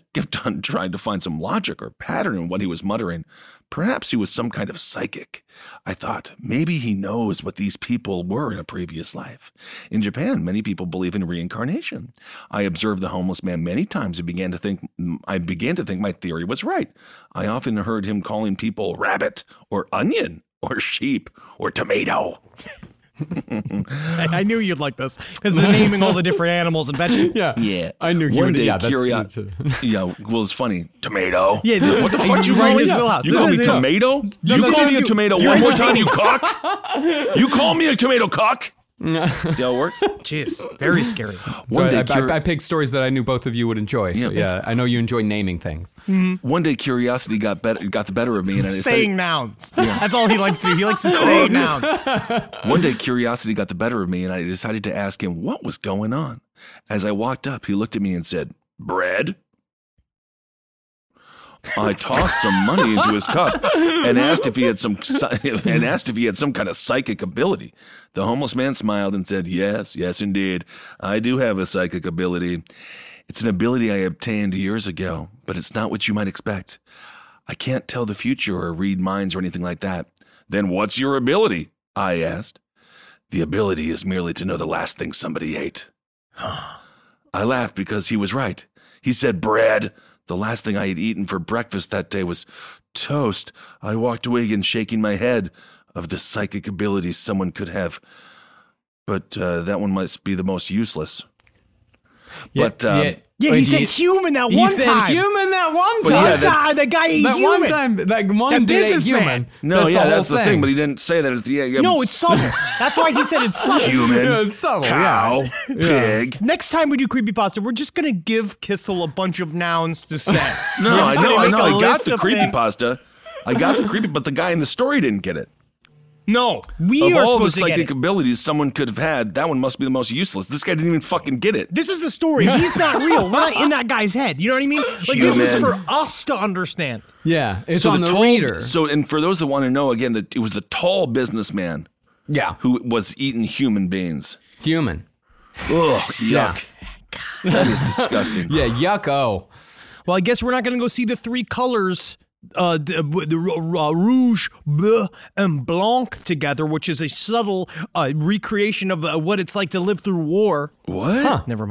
to find some logic or pattern in what he was muttering. Perhaps he was some kind of psychic. I thought, maybe he knows what these people were in a previous life. In Japan, many people believe in reincarnation. I observed the homeless man many times and began to think my theory was right. I often heard him calling people rabbit or onion or sheep or tomato. I knew you'd like this because they're naming all the different animals and vegetables. Yeah. I knew you One would. day, Yeah, curiosity. Well, it's funny. Tomato. Yeah, What the fuck you right in call his me? wheelhouse. You This call me is his- tomato? You that's call me a you. tomato You're one more entertaining. time, you cock? You call me a tomato cock? See how it works? Jeez, very scary. One day, I picked stories that I knew both of you would enjoy. So yeah, I know you enjoy naming things. one day curiosity got the better of me, and I Saying decided. nouns. That's all he likes to do. He likes to say nouns. One day, curiosity got the better of me, and I decided to ask him what was going on. As I walked up, he looked at me and said, "Bread?" I tossed some money into his cup and asked if he had some kind of psychic ability. The homeless man smiled and said, yes, indeed. I do have a psychic ability. It's an ability I obtained years ago, but it's not what you might expect. I can't tell the future or read minds or anything like that. Then what's your ability? I asked. The ability is merely to know the last thing somebody ate. I laughed because he was right. He said bread. The last thing I had eaten for breakfast that day was toast. I walked away again shaking my head of the psychic abilities someone could have. But that one must be the most useless. He said human that one time. He said human that one But yeah, time. that's- The guy ate that human. one time, that one did a businessman. human. No, that's whole the thing, but he didn't say that at the end. No, it's subtle. That's why he said it's subtle. human, Yeah, it's subtle, cow, yeah. pig. Next time we do creepypasta, we're just gonna give Kissel a bunch of nouns to say. No, We're I just gonna know. make a I got list the of things. creepypasta. I got the creepy, but the guy in the story didn't get it. No, we Of are all the supposed to get psychic it. abilities someone could have had, that one must be the most useless. This guy didn't even fucking get it. This is the story. He's not real. We're not in that guy's head. You know what I mean? Like this was Human. for us to understand. Yeah, it's So on the tall, reader. and for those that want to know, again, that it was the tall businessman Yeah, who was eating human beings. human. Ugh, yuck. Yeah. That is disgusting. Yeah, yucko. Well, I guess we're not going to go see the three colors, the rouge, bleu, and blanc together, which is a subtle recreation of what it's like to live through war. What? Never mind.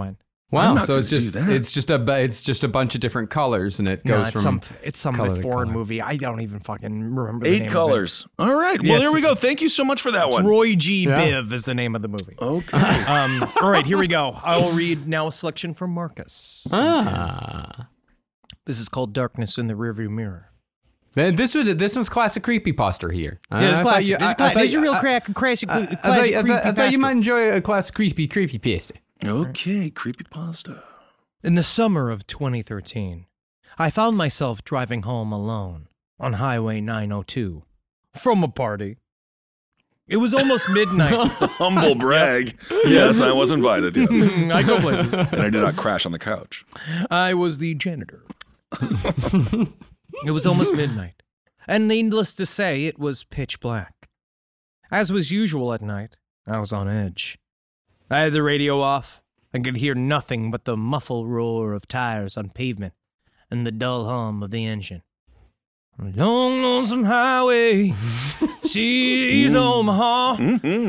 Wow, not so it's gonna do just that. it's just a bunch of different colors, and it No, goes from it's some color to foreign color. movie. I don't even fucking remember the name 8 of colors. All right. Yeah, Well, there it's- we go. Thank you so much for that it. It's one. Roy G. Yeah. Biv is the name of the movie. Okay. All right, here we go. I'll read now a selection from Marcus. Ah. This is called Darkness in the Rearview Mirror. This was classic creepypasta here. Yeah, it's I thought classic. you- This is I classic. thought This is a you- real I- classic I thought you creepypasta. might enjoy a classic creepypasta. Okay, creepypasta. In the summer of 2013, I found myself driving home alone on Highway 902 from a party. It was almost midnight. Humble brag. Yes, I was invited. Yes. I go places. And I did not crash on the couch. I was the janitor. It was almost midnight, and needless to say, it was pitch black. As was usual at night, I was on edge. I had the radio off and could hear nothing but the muffled roar of tires on pavement and the dull hum of the engine. Long lonesome highway, she's Omaha.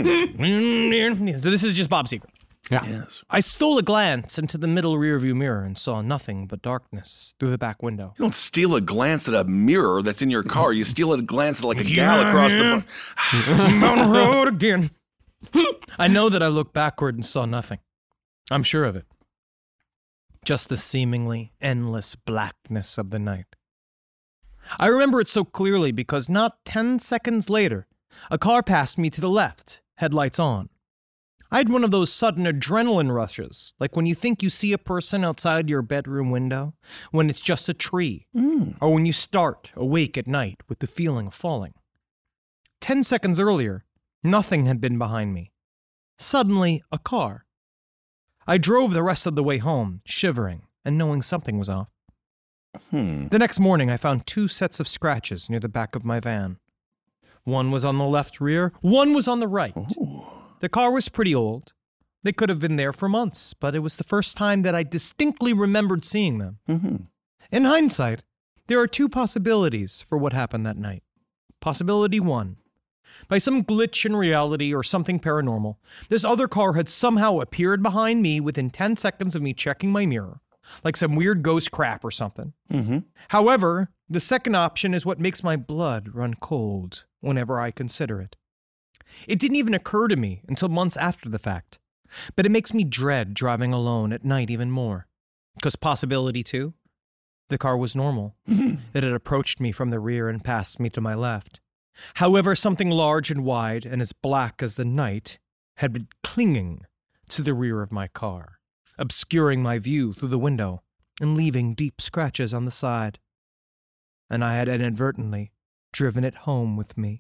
So this is just Bob Seger. Yes. I stole a glance into the middle rearview mirror and saw nothing but darkness through the back window. You don't steal a glance at a mirror that's in your car. You steal a glance at like a gal across the... I'm on the road again. I know that I looked backward and saw nothing. I'm sure of it. Just the seemingly endless blackness of the night. I remember it so clearly because not 10 seconds later, a car passed me to the left, headlights on. I had one of those sudden adrenaline rushes, like when you think you see a person outside your bedroom window, when it's just a tree, or when you start awake at night with the feeling of falling. 10 seconds earlier, nothing had been behind me. Suddenly, a car. I drove the rest of the way home, shivering and knowing something was off. The next morning, I found 2 sets of scratches near the back of my van. One was on the left rear, one was on the right. The car was pretty old. They could have been there for months, but it was the first time that I distinctly remembered seeing them. In hindsight, there are 2 possibilities for what happened that night. Possibility 1. By some glitch in reality or something paranormal, this other car had somehow appeared behind me within 10 seconds of me checking my mirror, like some weird ghost crap or something. However, the second option is what makes my blood run cold whenever I consider it. It didn't even occur to me until months after the fact, but it makes me dread driving alone at night even more. Because possibility 2, the car was normal. It had approached me from the rear and passed me to my left. However, something large and wide and as black as the night had been clinging to the rear of my car, obscuring my view through the window and leaving deep scratches on the side. And I had inadvertently driven it home with me.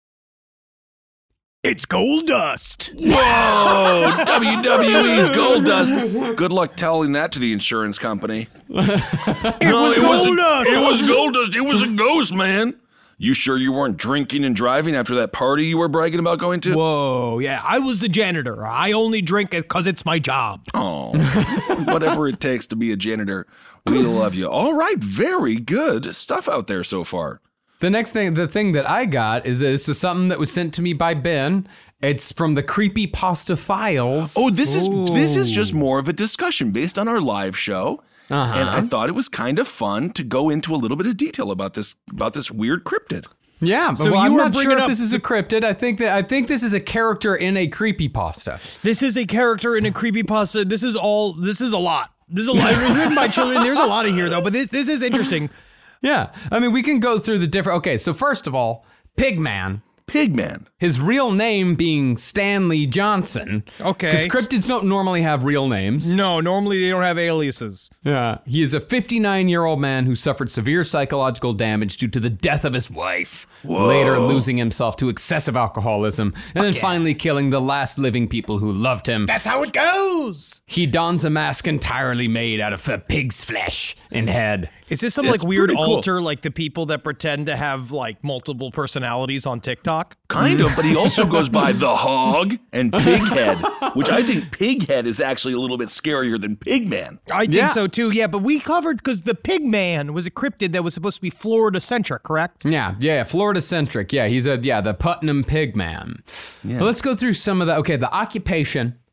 It's gold dust! Whoa! WWE's Gold Dust. Good luck telling that to the insurance company. It was gold dust! It was Gold Dust. It was a ghost, man. You sure you weren't drinking and driving after that party you were bragging about going to? Whoa, yeah, I was the janitor. I only drink it because it's my job. Oh, whatever it takes to be a janitor. We love you. All right, very good stuff out there so far. The thing that I got is this is something that was sent to me by Ben. It's from the Creepypasta Files. Oh, this is just more of a discussion based on our live show. And I thought it was kind of fun to go into a little bit of detail about this weird cryptid. Yeah, So well, you I'm were not sure bringing if up this is a cryptid. I think this is a character in a creepypasta. This is a character in a creepypasta. This is a lot. This is a lot. It was written by children. There's a lot of here, though, but this is interesting. Yeah, I mean, we can go through the different. Okay, so first of all, Pigman. Pigman. His real name being Stanley Johnson. Okay. Because cryptids don't normally have real names. No, normally they don't have aliases. Yeah. He is a 59-year-old man who suffered severe psychological damage due to the death of his wife. Later losing himself to excessive alcoholism, and then finally killing the last living people who loved him. That's how it goes. He dons a mask entirely made out of a pig's flesh and head. Is this some It's like weird pretty cool. alter, like the people that pretend to have like multiple personalities on TikTok? Kind of, but he also goes by the Hog and Pighead, which I think Pighead is actually a little bit scarier than Pigman. I think Yeah. so too. Yeah, but we covered because the Pigman was a cryptid that was supposed to be Florida centric, correct? Yeah, Florida-centric. Yeah, he's the Putnam Pigman. Yeah. But let's go through some of the, okay, the occupation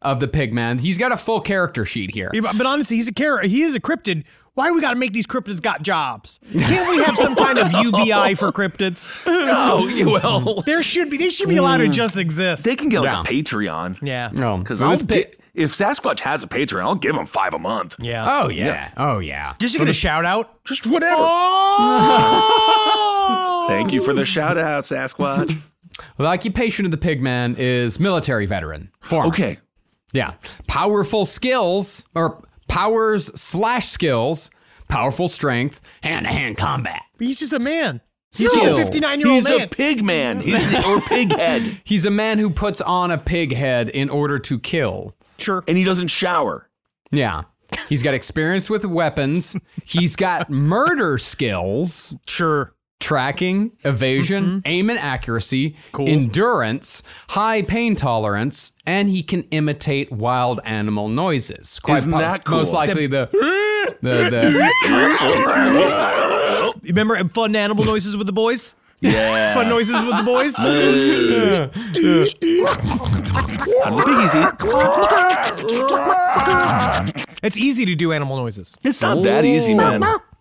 of the Pigman. He's got a full character sheet here. Yeah, but honestly, he's a character. He is a cryptid. Why do we got to make these cryptids got jobs? Can't we have some kind of UBI for cryptids? Oh, well, They should be allowed to just exist. they can get like a Patreon. Yeah. No, Because well, this pig- if Sasquatch has a Patreon, I'll give him $5 a month. Yeah. Oh yeah. Oh yeah. Just to get a shout out. Just whatever. Oh! Thank you for the shout out, Sasquatch. The occupation of the Pigman is military veteran. Former. Okay. Yeah. Powerful skills or powers/skills, powerful strength, hand-to-hand combat. He's just a man. He's Skills. a 59-year-old He's man. a pig man. Or pig head. He's a man who puts on a pig head in order to kill. Sure. And he doesn't shower. Yeah. He's got experience with weapons. He's got murder skills, Sure. tracking, evasion, aim and accuracy, endurance, high pain tolerance, and he can imitate wild animal noises. Isn't that cool? Most likely the You remember fun animal noises with the boys? Yeah. Fun noises with the boys? It's easy to do animal noises. It's not that easy, man.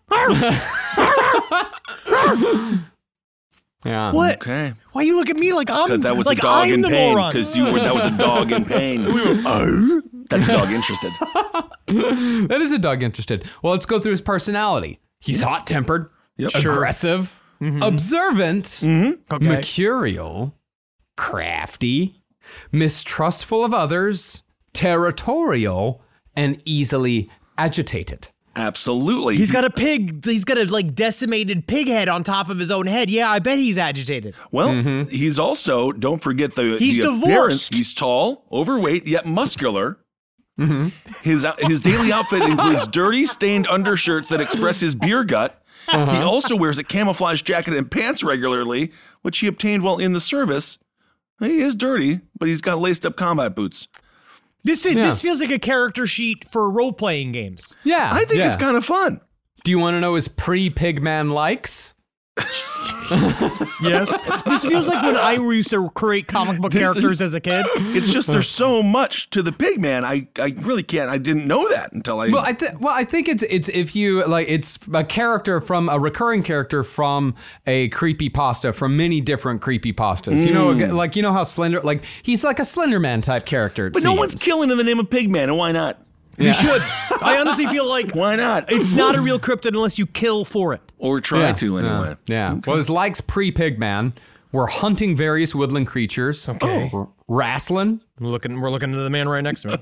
yeah. What? Okay. Why you look at me like I'm Because that was like a dog I'm in the pain. moron? Because that was a dog in pain. That's a dog interested. That is a dog interested. Well, let's go through his personality. He's hot-tempered, aggressive, observant, mercurial, crafty, mistrustful of others, territorial, and easily agitated. Absolutely. He's got a pig. He's got a like decimated pig head on top of his own head. Yeah, I bet he's agitated. Well, he's also, don't forget He's the appearance. divorced. He's tall, overweight, yet muscular. His daily outfit includes dirty, stained undershirts that express his beer gut. He also wears a camouflage jacket and pants regularly, which he obtained while in the service. He is dirty, but he's got laced up combat boots. This feels like a character sheet for role-playing games. Yeah. I think it's kind of fun. Do you want to know his pre-Pigman likes? Yes. This feels like when I used to create comic book characters as a kid. It's just there's so much to the pig man. I really can't. I didn't know that until I. Well, I think it's if you like, it's a character from a recurring character from a creepypasta from many different creepypastas. You know, like how Slender, like he's like a Slender Man type character. but no one's killing in the name of pig man, and why not? You should. I honestly feel like Why not? it's not a real cryptid unless you kill for it. Or try to anyway. Yeah. Well, his likes pre-Pigman were hunting various woodland creatures. Okay. Wrestling, We're looking into the man right next to me.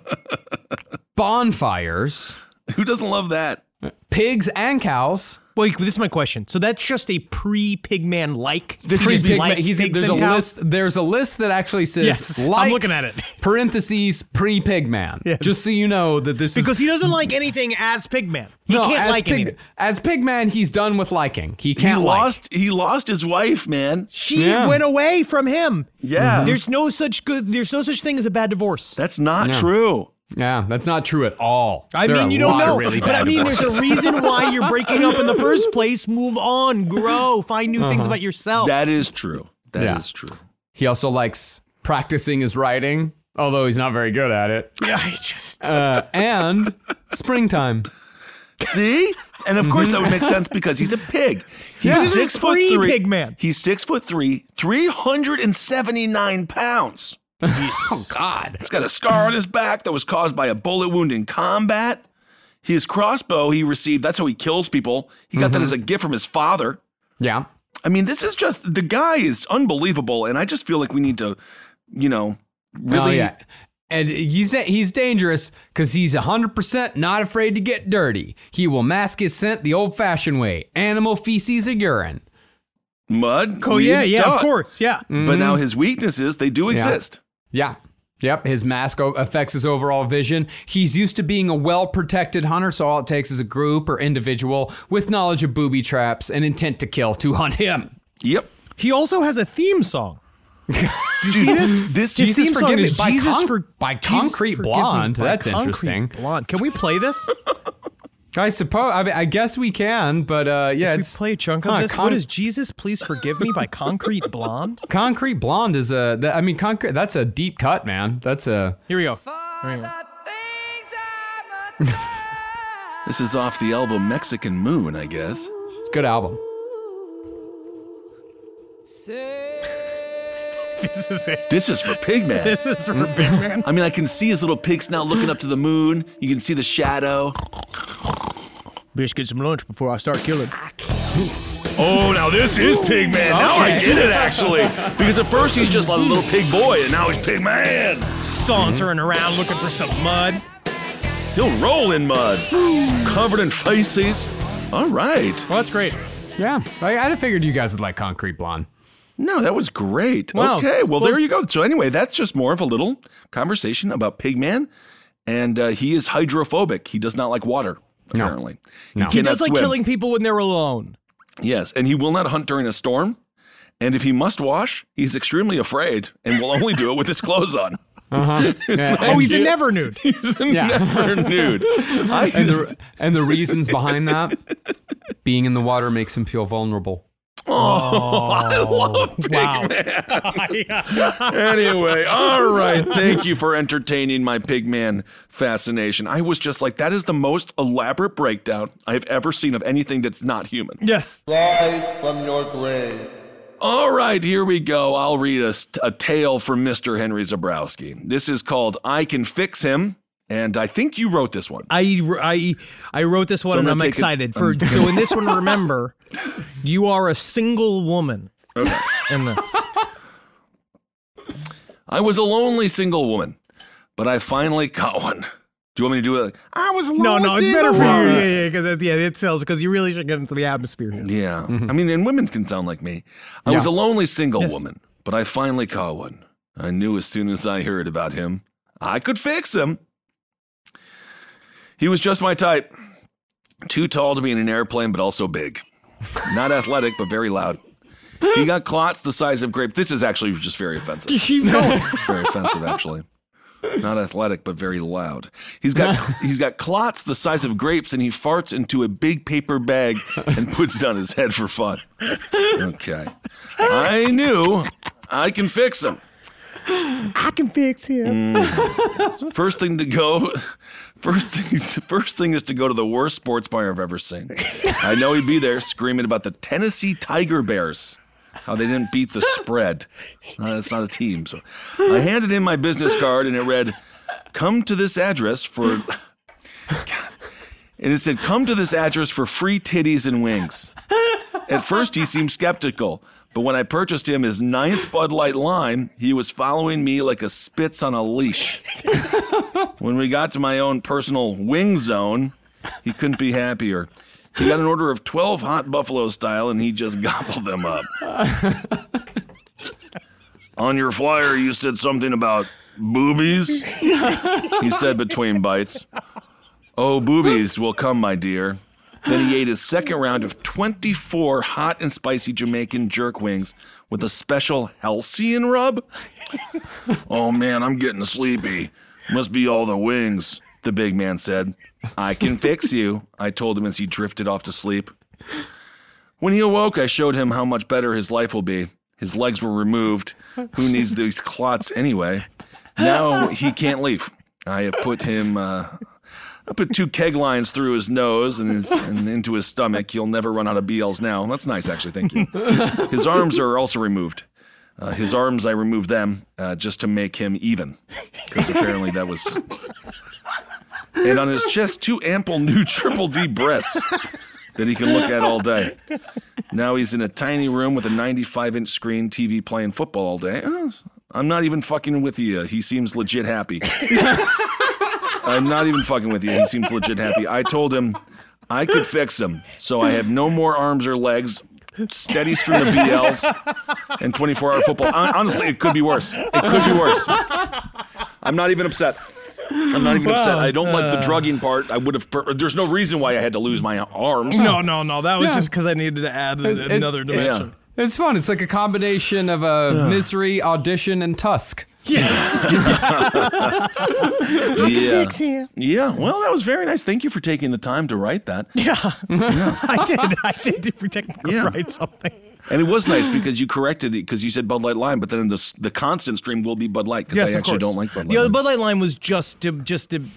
bonfires, Who doesn't love that? pigs and cows. Wait, this is my question. So that's just a pre-Pigman like. This is Pre-Pigman. like There's pigs a and cows? list. There's a list that actually says Yes, I'm likes, looking at it. Parentheses pre-Pigman. Yes. Just so you know that this Because is he doesn't like anything as Pigman. He no, can't as like anything. as Pigman. He's done with liking. He can't He lost his wife, man. She Yeah. went away from him. Yeah. There's no such thing as a bad divorce. That's not true. Yeah, that's not true at all. I There are mean, a you don't lot of know. really But I bad mean, there's divorces. a reason why you're breaking up in the first place. Move on, grow, find new things about yourself. That is true. That is Yeah. true. He also likes practicing his writing, although he's not very good at it. Yeah, I just. And springtime. See? And of course that would make sense because he's a pig. He's This is 6'3". pre-Pigman. He's 6'3", 379 pounds. Oh God. He's got a scar on his back that was caused by a bullet wound in combat. His crossbow he received, that's how he kills people. He got that as a gift from his father. Yeah. I mean, this is just, the guy is unbelievable, and I just feel like we need to, really... Oh yeah. And he's dangerous because he's 100% not afraid to get dirty. He will mask his scent the old-fashioned way: animal feces or urine. Mud, Oh, weeds, yeah, of dust. course, yeah. But now his weaknesses, they do exist. Yeah. Yep. His mask affects his overall vision. He's used to being a well-protected hunter, so all it takes is a group or individual with knowledge of booby traps and intent to kill to hunt him. Yep. He also has a theme song. Do you see this? This His Jesus theme song Forgive Me is by Jesus by Jesus Concrete Forgive Me Blonde. by That's Concrete interesting. Blonde. Can we play this? I suppose. I guess we can, but yeah, Can we it's play a chunk of this? What is Jesus Please Forgive Me by Concrete Blonde? Concrete Blonde is concrete. That's a deep cut, man. That's a. Here we go. This is off the album Mexican Moon, I guess. It's a good album. This is it. This is for Pigman. This is for Pigman. I mean, I can see his little pig snout looking up to the moon. You can see the shadow. Bitch, get some lunch before I start killing. Oh, now this is Pigman. Now I get it, actually. Because at first he's just like a little pig boy, and now he's Pigman. Sauntering around looking for some mud. He'll roll in mud. Covered in faces. All right. Well, that's great. Yeah, I figured you guys would like Concrete Blonde. No, that was great. Wow. Okay, well, there you go. So anyway, that's just more of a little conversation about Pigman. And he is hydrophobic. He does not like water, apparently. No. He does like swim. killing people when they're alone. Yes, and he will not hunt during a storm. And if he must wash, he's extremely afraid and will only do it with his clothes on. Yeah, Oh, he's a never nude. He's never nude. and the reasons behind that, being in the water makes him feel vulnerable. I love Pigman. Anyway, all right. Thank you for entertaining my Pigman fascination. I was just like, that is the most elaborate breakdown I've ever seen of anything that's not human. Yes. Rise from your grave. All right, here we go. I'll read a tale from Mr. Henry Zabrowski. This is called I Can Fix Him. And I think you wrote this one. I wrote this one, So and I'm I'm gonna take excited. it- So in this one, remember, you are a single woman in this. I was a lonely single woman, but I finally caught one. Do you want me to do it? I was a No, lonely it's better for single you. woman. Yeah, because it sells, because you really should get into the atmosphere here. Yeah. I mean, and women can sound like me. I was a lonely single Yes. woman, but I finally caught one. I knew as soon as I heard about him, I could fix him. He was just my type. Too tall to be in an airplane, but also big. Not athletic, but very loud. He got clots the size of grape. This is actually just very offensive. Keep going. It's very offensive, actually. Not athletic, but very loud. He's got clots the size of grapes, and he farts into a big paper bag and puts it on his head for fun. Okay. I knew I can fix him. I can fix him. First thing is to go to the worst sports bar I've ever seen. I know he'd be there screaming about the Tennessee Tiger Bears. How they didn't beat the spread. It's not a team. So I handed him my business card, and it read, "Come to this address for." God. And it said, "Come to this address for free titties and wings." At first, he seemed skeptical, but when I purchased him his 9th Bud Light Lime, he was following me like a Spitz on a leash. When we got to my own personal wing zone, he couldn't be happier. He got an order of 12 hot buffalo style, and he just gobbled them up. On your flyer, you said something about boobies, he said between bites. Oh, boobies will come, my dear. Then he ate his second round of 24 hot and spicy Jamaican jerk wings with a special halcyon rub. Oh, man, I'm getting sleepy. Must be all the wings, the big man said. I can fix you, I told him as he drifted off to sleep. When he awoke, I showed him how much better his life will be. His legs were removed. Who needs these clots anyway? Now he can't leave. I have put him... I put 2 keg lines through his nose and into his stomach. He'll never run out of BLs now. That's nice, actually. Thank you. His arms are also removed. His arms, I removed them just to make him even. Because apparently that was... And on his chest, 2 ample new Triple D breasts that he can look at all day. Now he's in a tiny room with a 95-inch screen TV playing football all day. I'm not even fucking with you. He seems legit happy. I'm not even fucking with you. He seems legit happy. I told him I could fix him, so I have no more arms or legs, steady stream of BLs, and 24-hour football. Honestly, it could be worse. It could be worse. I'm not even upset. I'm not even upset. I don't like the drugging part. I would have. There's no reason why I had to lose my arms. No. That was just because I needed to add another dimension. It's fun. It's like a combination of Misery, Audition, and Tusk. Yes. Yeah. Fix him. Yeah. Well, that was very nice. Thank you for taking the time to write that. Yeah. I did. I did for technical Yeah. write something. And it was nice because you corrected it because you said Bud Light Lime, but then the constant stream will be Bud Light because I actually don't like Bud Light. The Bud Light Lime was just to for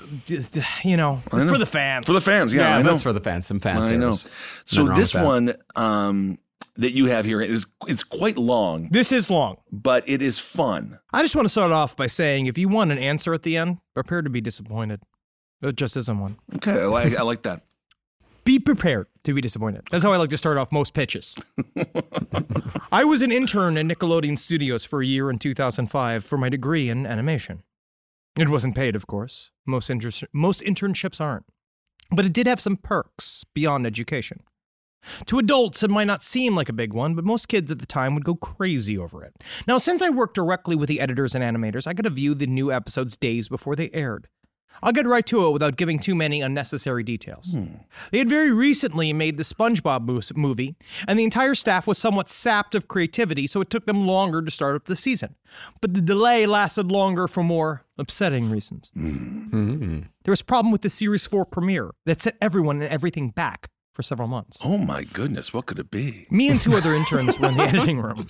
the fans. For the fans, yeah, I know. That's for the fans. Some fan service. I know. So this one that you have here it's quite long. This is long, but it is fun. I just want to start off by saying, if you want an answer at the end, prepare to be disappointed. It just isn't one. Okay, I like that. Be prepared to be disappointed. That's how I like to start off most pitches. I was an intern at Nickelodeon Studios for a year in 2005 for my degree in animation. It wasn't paid, of course. Most internships aren't. But it did have some perks beyond education. To adults, it might not seem like a big one, but most kids at the time would go crazy over it. Now, since I worked directly with the editors and animators, I got to view the new episodes days before they aired. I'll get right to it without giving too many unnecessary details. They had very recently made the SpongeBob movie, and the entire staff was somewhat sapped of creativity, so it took them longer to start up the season. But the delay lasted longer for more upsetting reasons. There was a problem with the Series 4 premiere that set everyone and everything back for several months. Oh my goodness, what could it be? Me and 2 other interns were in the editing room.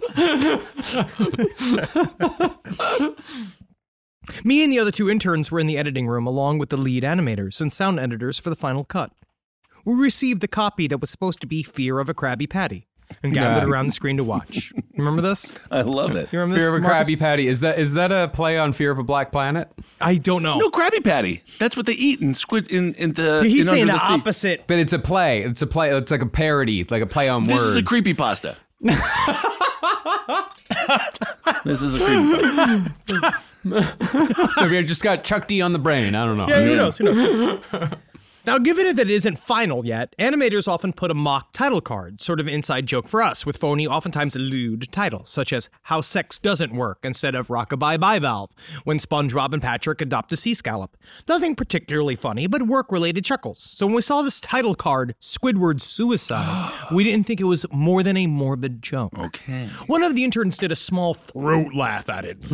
Me and the other 2 interns were in the editing room along with the lead animators and sound editors for the final cut. We received the copy that was supposed to be Fear of a Krabby Patty and gathered around the screen to watch. Remember this? I love it. You remember this, Fear of a Marcus? Krabby Patty. Is that a play on Fear of a Black Planet? I don't know. No, Krabby Patty. That's what they eat in Squid in the. He's in saying Under the the Sea. opposite. But it's a play. It's like a parody, like a play on This words. is a creepypasta. This is a creepypasta. Maybe I just got Chuck D on the brain. I don't know. Yeah, who knows? Who knows? Now, given that it isn't final yet, animators often put a mock title card, sort of inside joke for us, with phony, oftentimes lewd titles, such as How Sex Doesn't Work instead of Rockabye Bivalve, when SpongeBob and Patrick adopt a sea scallop. Nothing particularly funny, but work-related chuckles. So when we saw this title card, Squidward's Suicide, we didn't think it was more than a morbid joke. Okay. One of the interns did a small throat laugh at it.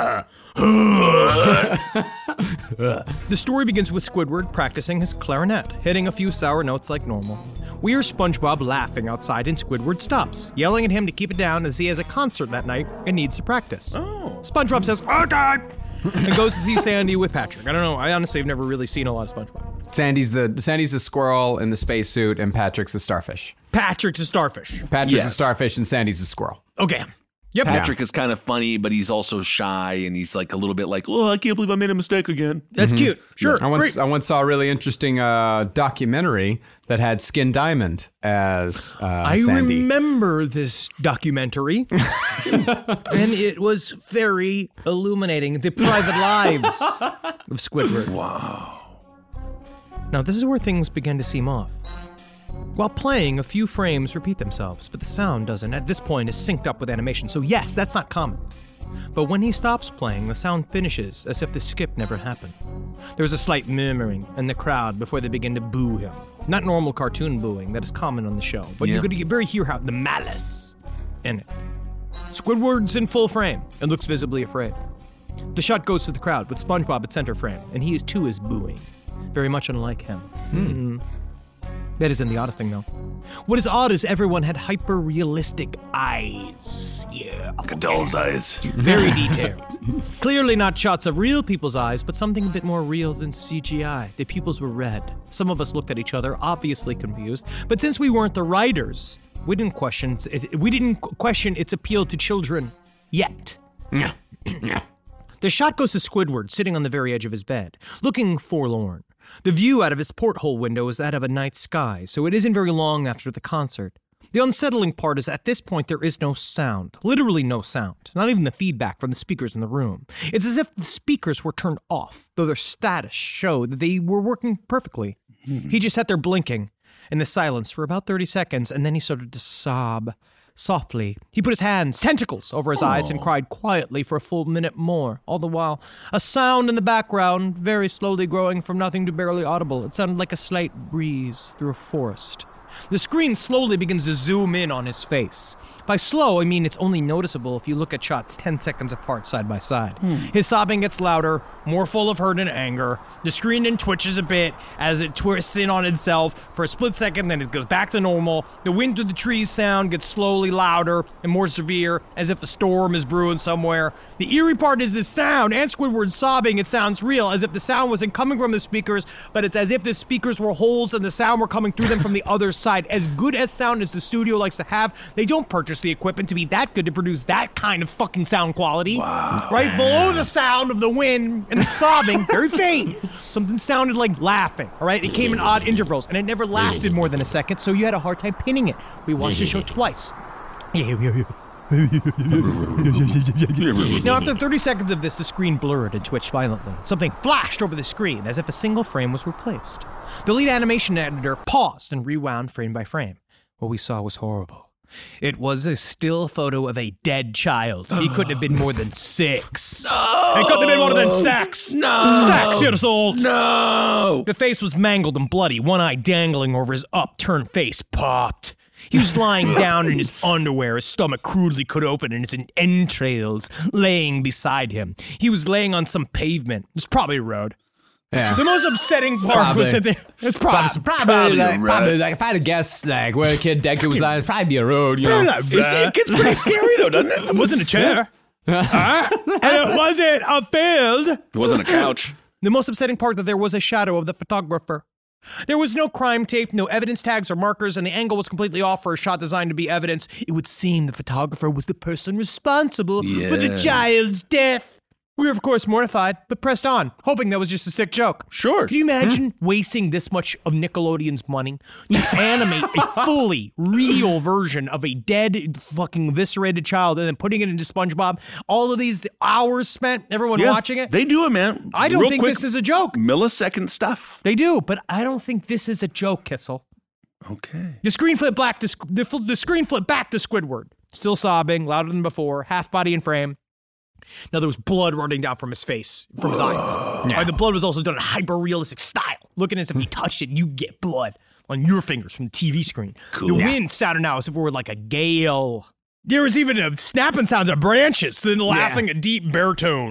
The story begins with Squidward practicing his clarinet, hitting a few sour notes like normal. We hear SpongeBob laughing outside and Squidward stops, yelling at him to keep it down as he has a concert that night and needs to practice. SpongeBob says, "Okay," and goes to see Sandy with Patrick. I don't know, I honestly have never really seen a lot of SpongeBob. Sandy's the squirrel in the spacesuit, and Patrick's a starfish. Patrick's a starfish. Patrick's a Yes. starfish, and Sandy's a squirrel. Okay. Yep. Patrick is kind of funny, but he's also shy, and he's like a little bit like, "Oh, I can't believe I made a mistake again." That's cute. Sure. I Great. once saw a really interesting documentary that had Skin Diamond as I Sandy. remember this documentary, and it was very illuminating. The private lives of Squidward. Wow. Now, this is where things begin to seem off. While playing, a few frames repeat themselves, but the sound doesn't. At this point, is synced up with animation, so yes, that's not common. But when he stops playing, the sound finishes as if the skip never happened. There's a slight murmuring in the crowd before they begin to boo him. Not normal cartoon booing that is common on the show, but you could very hear how the malice in it. Squidward's in full frame and looks visibly afraid. The shot goes to the crowd with SpongeBob at center frame, and he too is booing, very much unlike him. That isn't the oddest thing, though. What is odd is everyone had hyper-realistic eyes. Yeah. Like a doll's eyes. Very detailed. Clearly not shots of real people's eyes, but something a bit more real than CGI. The pupils were red. Some of us looked at each other, obviously confused. But since we weren't the writers, we didn't question its appeal to children yet. The shot goes to Squidward, sitting on the very edge of his bed, looking forlorn. The view out of his porthole window is that of a night sky, so it isn't very long after the concert. The unsettling part is at this point there is no sound, literally no sound, not even the feedback from the speakers in the room. It's as if the speakers were turned off, though their status showed that they were working perfectly. He just sat there blinking in the silence for about 30 seconds, and then he started to sob. Softly, he put his hands, tentacles, over his eyes and cried quietly for a full minute more. All the while, a sound in the background, very slowly growing from nothing to barely audible. It sounded like a slight breeze through a forest. The screen slowly begins to zoom in on his face. By slow, I mean it's only noticeable if you look at shots 10 seconds apart side by side. His sobbing gets louder, more full of hurt and anger. The screen then twitches a bit as it twists in on itself for a split second, then it goes back to normal. The wind through the trees sound gets slowly louder and more severe, as if a storm is brewing somewhere. The eerie part is the sound, and Squidward's sobbing. It sounds real, as if the sound wasn't coming from the speakers, but it's as if the speakers were holes and the sound were coming through them from the other side. As good as sound as the studio likes to have, they don't purchase the equipment to be that good to produce that kind of fucking sound quality. Wow. Right below the sound of the wind and the sobbing, very faint, something sounded like laughing, all right? It came in odd intervals, and it never lasted more than a second, so you had a hard time pinning it. We watched the show twice. Now, after 30 seconds of this, the screen blurred and twitched violently. Something flashed over the screen as if a single frame was replaced. The lead animation editor paused and rewound frame by frame. What we saw was horrible. It was a still photo of a dead child. He couldn't have been more than 6. No! He couldn't have been more than 6! No! 6 years old! No! The face was mangled and bloody, one eye dangling over his upturned face popped. He was lying down in his underwear, his stomach crudely cut open and his entrails laying beside him. He was laying on some pavement. It was probably a road. Yeah. The most upsetting part was that it's probably like, if I had to guess, like, where a kid dead kid was lying, it'd probably be a road, you know? It gets pretty scary, though, doesn't it? It wasn't a chair. And it wasn't a field. It wasn't a couch. The most upsetting part that there was a shadow of the photographer. There was no crime tape, no evidence tags or markers, and the angle was completely off for a shot designed to be evidence. It would seem the photographer was the person responsible for the child's death. We were, of course, mortified, but pressed on, hoping that was just a sick joke. Sure. Can you imagine wasting this much of Nickelodeon's money to animate a fully real version of a dead, fucking eviscerated child and then putting it into SpongeBob? All of these hours spent, everyone watching it? They do it, man. I don't Real think quick, this is a joke. Millisecond stuff. They do, but I don't think this is a joke, Kissel. Okay. The screen flipped back to Squidward, still sobbing, louder than before, half body in frame. Now there was blood running down from his face, from his eyes. Right, the blood was also done in hyper-realistic style, looking as if you touched it, you get blood on your fingers from the TV screen. Cool. The wind sounded now as if it were like a gale. There was even a snapping sound of branches, then laughing a deep baritone,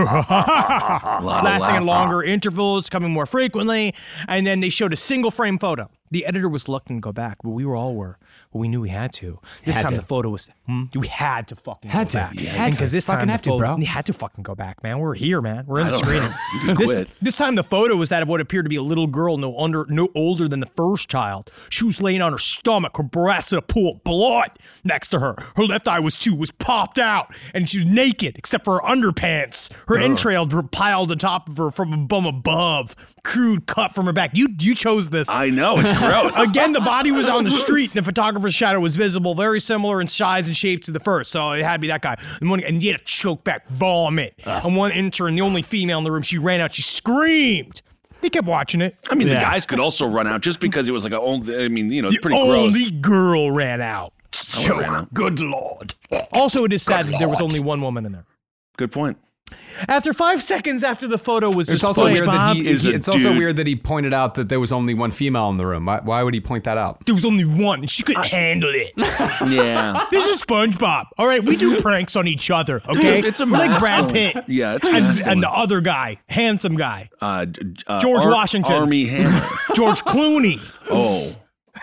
lasting in longer intervals, coming more frequently, and then they showed a single frame photo. The editor was reluctant to go back, but we all were. But we knew we had to. This time the photo was, we had to fucking go back. Because this time the photo, we had to fucking go back, man. We're here, man. We're in the screening. You can quit. This time the photo was that of what appeared to be a little girl no older than the first child. She was laying on her stomach, her breasts in a pool of blood next to her. Her left eye was popped out, and she was naked except for her underpants. Her entrails were piled on top of her from above. Crude cut from her back. You chose this. I know, it's gross. Again, the body was on the street, and the photographer's shadow was visible, very similar in size and shape to the first, so it had to be that guy. And he had a choke back vomit. And one intern, the only female in the room, she ran out, she screamed. They kept watching it. I mean, the guys could also run out just because it was like it's pretty gross. The only girl ran out. Choke, good lord. Also, it is sad that there was only one woman in there. Good point. After 5 seconds after the photo was It's displayed, also weird that he pointed out that there was only one female in the room. Why would he point that out? there was only one. She couldn't handle it. Yeah. This is SpongeBob. All right, we do pranks on each other, okay? It's a We're like Brad masculine. Pitt. Yeah, it's and the other guy, handsome guy. George Washington. Army Hammer. George Clooney. Oh.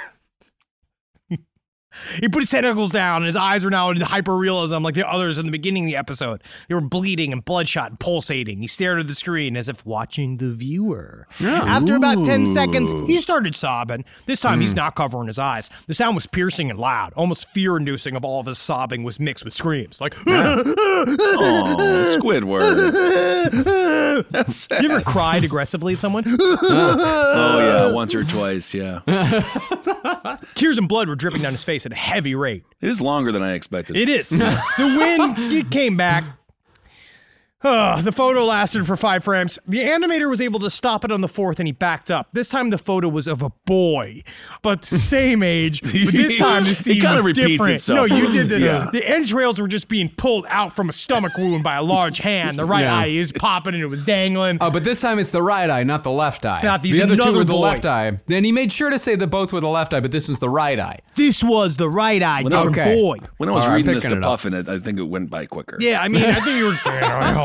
He put his tentacles down, and his eyes were now in hyper-realism like the others in the beginning of the episode. They were bleeding and bloodshot and pulsating. He stared at the screen as if watching the viewer. Yeah. After about 10 seconds, he started sobbing. This time, he's not covering his eyes. The sound was piercing and loud. Almost fear-inducing of all of his sobbing was mixed with screams. Like, Oh, Squidward. That's sad. You ever cried aggressively at someone? Oh, yeah, once or twice, yeah. Tears and blood were dripping down his face at a heavy rate. It is longer than I expected. It is. The wind, it came back. The photo lasted for 5 frames. The animator was able to stop it on the 4th and he backed up. This time the photo was of a boy, but same age. But this time the scene kinda was repeats different. itself. No, you did Yeah. the entrails were just being pulled out from a stomach wound by a large hand. The right Yeah. eye is popping and it was dangling. Oh, but this time it's the right eye, not the left eye. Not these- the other two another were the boy. left eye. Then he made sure to say that both were the left eye, but this was the right eye. This was the right eye, different Okay. boy. When I was All right, reading this picking to it up. Puffin, I think it went by quicker. Yeah, I mean, I think you were saying,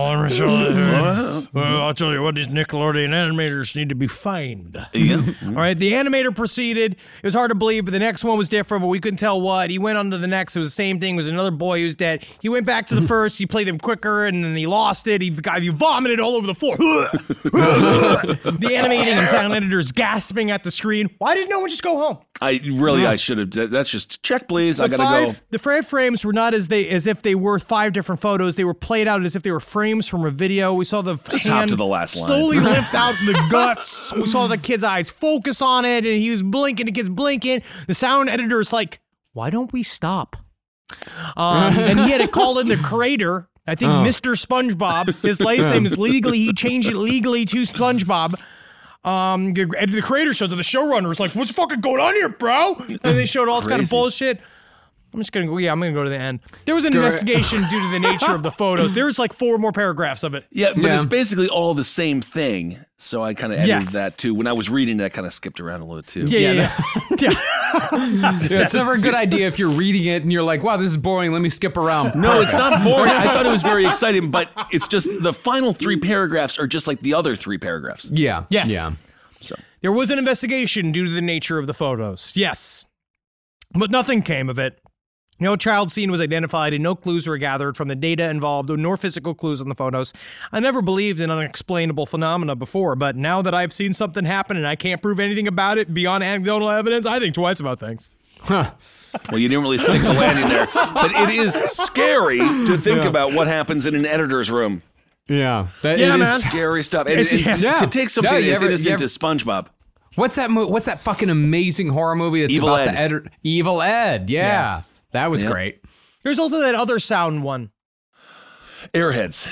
well, I'll tell you what, these Nickelodeon animators need to be fined. Yeah. All right, the animator proceeded. It was hard to believe, but the next one was different, but we couldn't tell what. He went on to the next. It was the same thing. It was another boy who was dead. He went back to the first. He played them quicker, and then he lost it. He vomited all over the floor. The animating and sound editors gasping at the screen. Why did no one just go home? I should have. That's just check, please. I gotta go. The 5 frames were not as if they were 5 different photos. They were played out as if they were frames from a video. We saw the Just hop hand to the last line. slowly lift out the guts. We saw the kid's eyes focus on it, and he was blinking. The kid's blinking. The sound editor is like, "Why don't we stop?" And he had to call in the creator. I think Mr. SpongeBob. His last name is legally. He changed it legally to SpongeBob. The creator showed that the showrunner was like, "What's fucking going on here, bro?" And they showed all this kind of Crazy. bullshit. I'm gonna go to the end. There was an investigation due to the nature of the photos. There's like 4 more paragraphs of it. Yeah, but Yeah. it's basically all the same thing. So I kind of edited Yes. that too. When I was reading it, I kind of skipped around a little too. Yeah. Yeah, it's never a good idea if you're reading it and you're like, wow, this is boring. Let me skip around. No, it's not boring. I thought it was very exciting, but it's just the final 3 paragraphs are just like the other 3 paragraphs. Yeah. Yes. Yeah. There was an investigation due to the nature of the photos. Yes. But nothing came of it. No child scene was identified and no clues were gathered from the data involved, nor physical clues on the photos. I never believed in unexplainable phenomena before, but now that I've seen something happen and I can't prove anything about it beyond anecdotal evidence, I think twice about things. Huh. Well, you didn't really stick the landing there, but it is scary to think about what happens in an editor's room. Yeah. That Yeah, is- man. Scary stuff. And It's- yes. to take something Yeah, you as ever- innocent you as SpongeBob. What's that fucking amazing horror movie that's Evil about Ed. the editor? Evil Ed. Yeah. That was Yeah. great. There's also that other sound one. Airheads.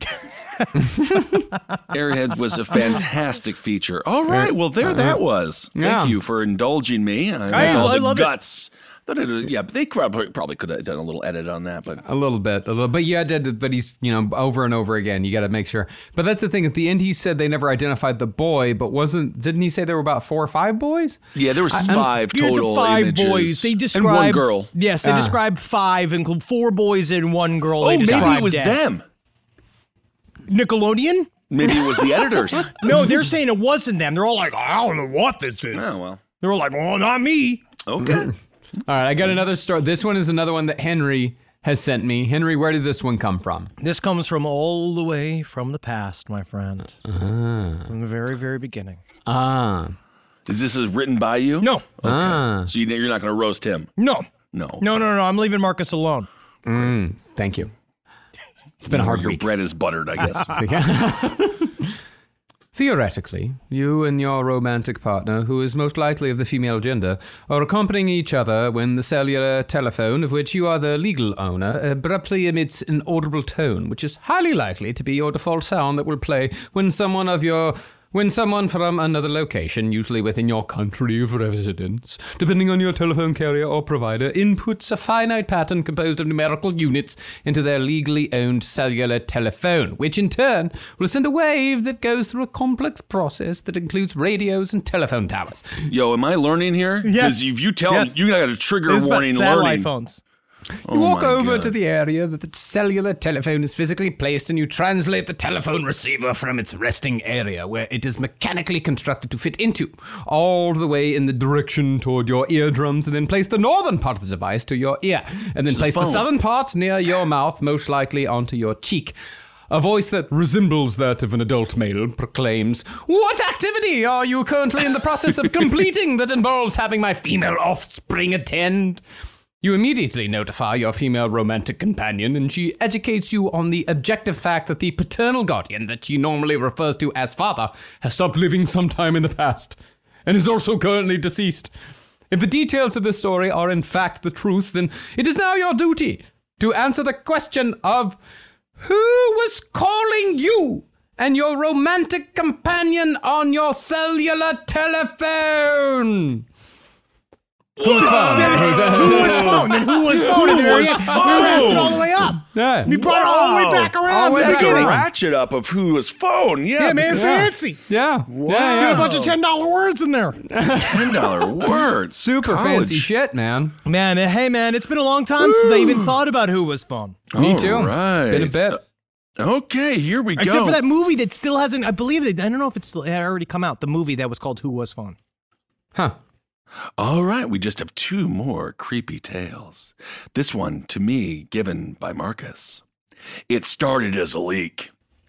Airheads was a fantastic feature. All right, well, there that was. Thank Yeah. you for indulging me. I all the love it. guts. But they probably could have done a little edit on that, but A little bit, but yeah, but he's over and over again. You got to make sure. But that's the thing. At the end, he said they never identified the boy, but didn't he say there were about 4 or 5 boys? yeah, there was 5 Here's total the 5 images. boys. They described and 1 girl. Yes, they described 5, include 4 boys and 1 girl. Oh, they maybe described it was dead. them. Nickelodeon? Maybe it was the editors. No, they're saying it wasn't them. They're all like, I don't know what this is. Oh, well. They're all like, well, not me. Okay. All right, I got another story. This one is another one that Henry has sent me. Henry, where did this one come from? This comes from all the way from the past, my friend. From the very, very beginning. Is this written by you? No. So you're not going to roast him? No. No. No. I'm leaving Marcus alone. Thank you. It's been a hard Your week. bread is buttered, I guess. Theoretically, you and your romantic partner, who is most likely of the female gender, are accompanying each other when the cellular telephone, of which you are the legal owner, abruptly emits an audible tone, which is highly likely to be your default sound that will play when someone from another location, usually within your country of residence, depending on your telephone carrier or provider, inputs a finite pattern composed of numerical units into their legally owned cellular telephone, which in turn will send a wave that goes through a complex process that includes radios and telephone towers. Yo, am I learning here? Yes. Because if you tell Yes. me, you got a trigger It's about warning satellite learning. phones. You walk my over God. to the area that the cellular telephone is physically placed and you translate the telephone receiver from its resting area where it is mechanically constructed to fit into, all the way in the direction toward your eardrums, and then place the northern part of the device to your ear, and then place the phone. southern part near your mouth, most likely onto your cheek. A voice that resembles that of an adult male proclaims, "What activity are you currently in the process of completing that involves having my female offspring attend?" You immediately notify your female romantic companion, and she educates you on the objective fact that the paternal guardian that she normally refers to as father has stopped living sometime in the past, and is also currently deceased. If the details of this story are in fact the truth, then it is now your duty to answer the question of who was calling and your romantic companion on your cellular telephone. Who's phone? Who was phone? And who was phone? We wrapped it all the way up. Yeah. We brought it all the way back around. That's a Beginning. ratchet up of who was phone. Yeah, man, fancy. Yeah. Got a bunch of $10 words in there. $10 words. Super fancy shit, man. Man, hey, man, it's been a long time since I even thought about who was phone. Me too. All right. Been a bit. Okay, here we go. Except for that movie that still hasn't, I believe, I don't know if it had already come out, the movie that was called Who Was Phone. Huh. All right, we just have 2 more creepy tales. This one, to me, given by Marcus. It started as a leak.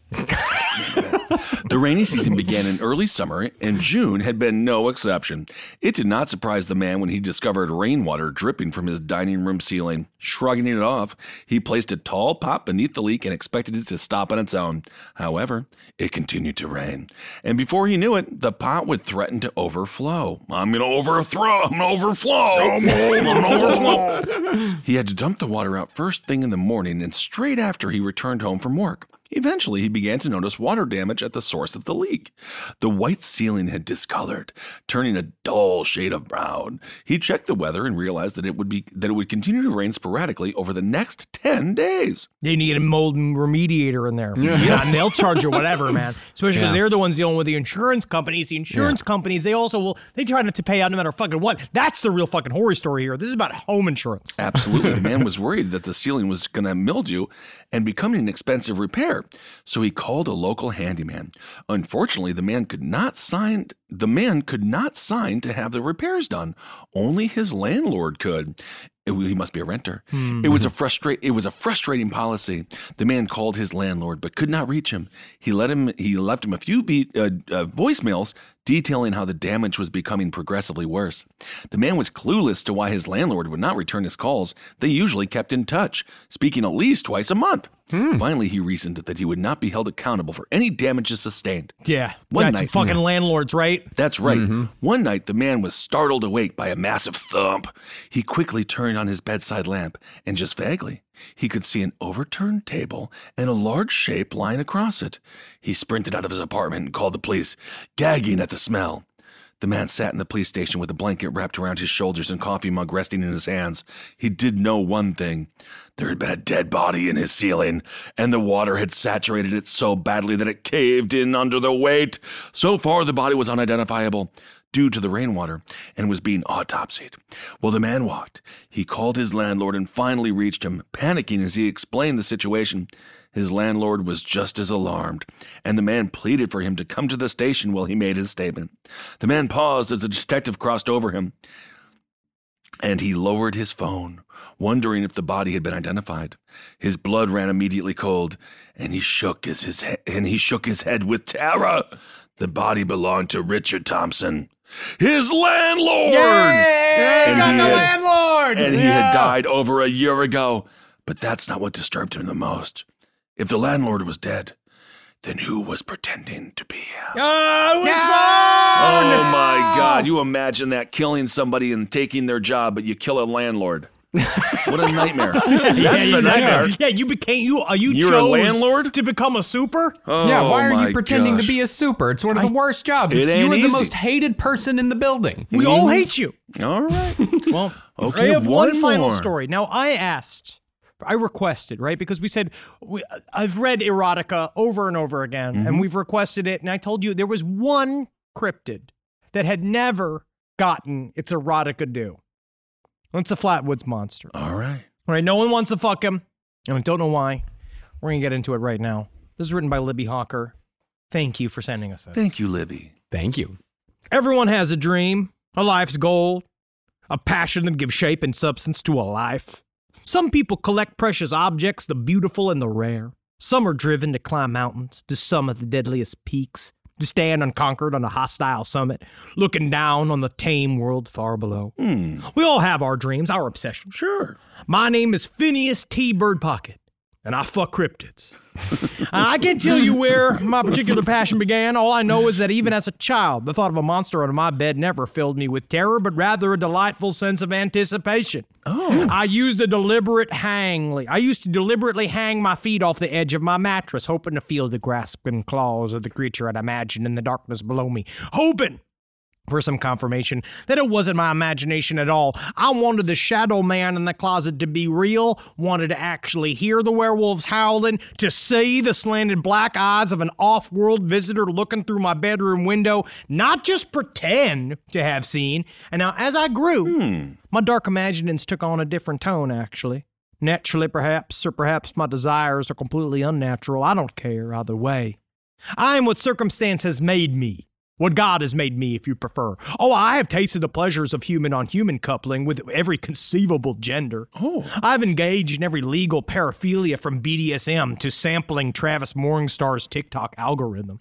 The rainy season began in early summer, and June had been no exception. It did not surprise the man when he discovered rainwater dripping from his dining room ceiling. Shrugging it off, he placed a tall pot beneath the leak and expected it to stop on its own. However, it continued to rain, and before he knew it, the pot would threaten to overflow. I'm going to overflow. He had to dump the water out first thing in the morning and straight after he returned home from work. Eventually, he began to notice water damage at the source of the leak. The white ceiling had discolored, turning a dull shade of brown. He checked the weather and realized that it would continue to rain sporadically over the next 10 days. You need a mold remediator in there. Yeah, and they'll charge you whatever, man. Especially because they're the ones dealing with the insurance companies. The insurance companies, they also they try not to pay out no matter fucking what. That's the real fucking horror story here. This is about home insurance. Absolutely. The man was worried that the ceiling was going to mildew and become an expensive repair. So he called a local handyman. Unfortunately, the man could not sign to have the repairs done. Only his landlord could. He must be a renter. It was a frustrating policy. The man called his landlord but could not reach him. He left him a few voicemails detailing how the damage was becoming progressively worse. The man was clueless to why his landlord would not return his calls. They usually kept in touch, speaking at least twice a month. Finally, he reasoned that he would not be held accountable for any damages sustained. Yeah, One that's night- fucking landlords, right? That's right. One night, the man was startled awake by a massive thump. He quickly turned on his bedside lamp, and just vaguely, he could see an overturned table and a large shape lying across it. He sprinted out of his apartment and called the police, gagging at the smell. The man sat in the police station with a blanket wrapped around his shoulders and coffee mug resting in his hands. He did know one thing. There had been a dead body in his ceiling, and the water had saturated it so badly that it caved in under the weight. So far, the body was unidentifiable due to the rainwater and was being autopsied. While the man walked, he called his landlord and finally reached him, panicking as he explained the situation. His landlord was just as alarmed, and the man pleaded for him to come to the station while he made his statement. The man paused as the detective crossed over him, and he lowered his phone, wondering if the body had been identified. His blood ran immediately cold, and he shook his head with terror. The body belonged to Richard Thompson, his landlord. Yay! Got the landlord! And he had died over a year ago. But that's not what disturbed him the most. If the landlord was dead, then who was pretending to be him? Oh, My God. You imagine that, killing somebody and taking their job, but you kill a landlord. What a nightmare. That's the nightmare. Yeah, you You're chose a landlord? to become a super? Yeah, why are my you pretending gosh. to be a super? It's one of the worst jobs. It You ain't are the easy. most hated person in the building. We all hate you. All right. Well, Okay, I have one final more. story. Now, I requested, right? Because we said, I've read erotica over and over again, and we've requested it. And I told you there was one cryptid that had never gotten its erotica due. It's a Flatwoods Monster. All right. All right, no one wants to fuck him. And I don't know why. We're going to get into it right now. This is written by Libby Hawker. Thank you for sending us this. Thank you, Libby. Thank you. Everyone has a dream, a life's goal, a passion that gives shape and substance to a life. Some people collect precious objects, the beautiful and the rare. Some are driven to climb mountains, to summit the deadliest peaks, to stand unconquered on a hostile summit, looking down on the tame world far below. We all have our dreams, our obsessions. Sure. My name is Phineas T. Birdpocket, and I fuck cryptids. I can't tell you where my particular passion began. All I know is that even as a child, the thought of a monster under my bed never filled me with terror, but rather a delightful sense of anticipation. I used to deliberately hang my feet off the edge of my mattress, hoping to feel the grasping claws of the creature I'd imagined in the darkness below me. Hoping for some confirmation that it wasn't my imagination at all. I wanted the shadow man in the closet to be real, wanted to actually hear the werewolves howling, to see the slanted black eyes of an off-world visitor looking through my bedroom window, not just pretend to have seen. And now, as I grew, my dark imaginings took on a different tone, actually. Naturally, perhaps, or perhaps my desires are completely unnatural. I don't care either way. I am what circumstance has made me. What God has made me, if you prefer. Oh, I have tasted the pleasures of human-on-human coupling with every conceivable gender. I've engaged in every legal paraphilia from BDSM to sampling Travis Morningstar's TikTok algorithm.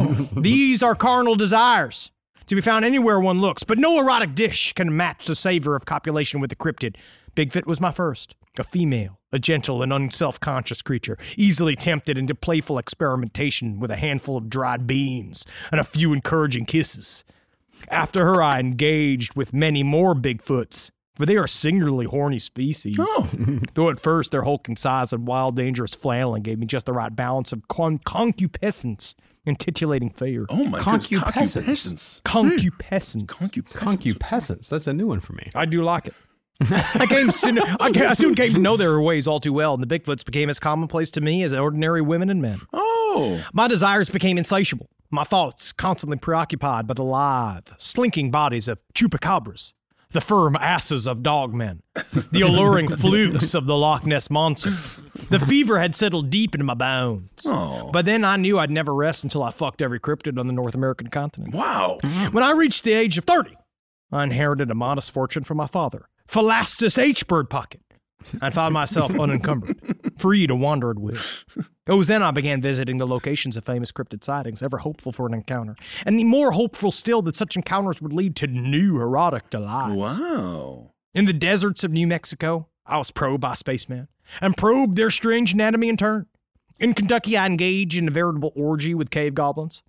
These are carnal desires, to be found anywhere one looks, but no erotic dish can match the savor of copulation with the cryptid. Bigfoot was my first. A female, a gentle and unself-conscious creature, easily tempted into playful experimentation with a handful of dried beans and a few encouraging kisses. After her, I engaged with many more Bigfoots, for they are a singularly horny species. Though at first their hulking size and wild, dangerous flailing gave me just the right balance of concupiscence and titulating fear. Oh my Concupiscence. Concupiscence. Concupiscence. That's a new one for me. I do like it. I soon came to know their ways all too well, and the Bigfoots became as commonplace to me as ordinary women and men. My desires became insatiable, my thoughts constantly preoccupied by the lithe, slinking bodies of chupacabras, the firm asses of dogmen, the alluring flukes of the Loch Ness Monster. The fever had settled deep into my bones. But then I knew I'd never rest until I fucked every cryptid on the North American continent. Wow. When I reached the age of 30, I inherited a modest fortune from my father, Philastus H. Birdpocket, and found myself unencumbered, free to wander at will. It was then I began visiting the locations of famous cryptid sightings, ever hopeful for an encounter, and more hopeful still that such encounters would lead to new erotic delights. Wow. In the deserts of New Mexico, I was probed by spacemen, and probed their strange anatomy in turn. In Kentucky, I engaged in a veritable orgy with cave goblins.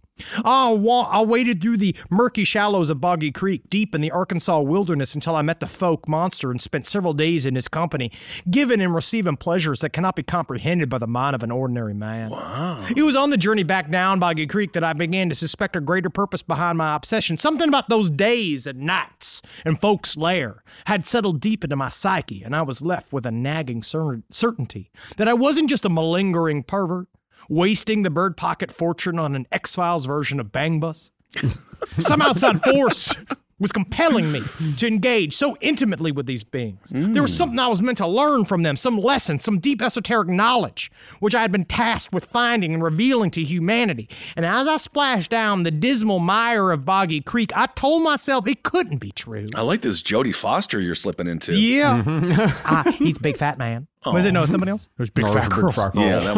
I waded through the murky shallows of Boggy Creek, deep in the Arkansas wilderness, until I met the folk monster and spent several days in his company, giving and receiving pleasures that cannot be comprehended by the mind of an ordinary man. Wow. It was on the journey back down Boggy Creek that I began to suspect a greater purpose behind my obsession. Something about those days and nights in folks' lair had settled deep into my psyche, and I was left with a nagging certainty that I wasn't just a malingering pervert, wasting the Birdpocket fortune on an X-Files version of Bang Bus. Some outside force was compelling me to engage so intimately with these beings. There was something I was meant to learn from them, some lesson, some deep esoteric knowledge, which I had been tasked with finding and revealing to humanity. And as I splashed down the dismal mire of Boggy Creek, I told myself it couldn't be true. I like this Jodie Foster you're slipping into. Yeah. He's a big fat man. Was it no somebody else? It was big fat girl. Yeah, that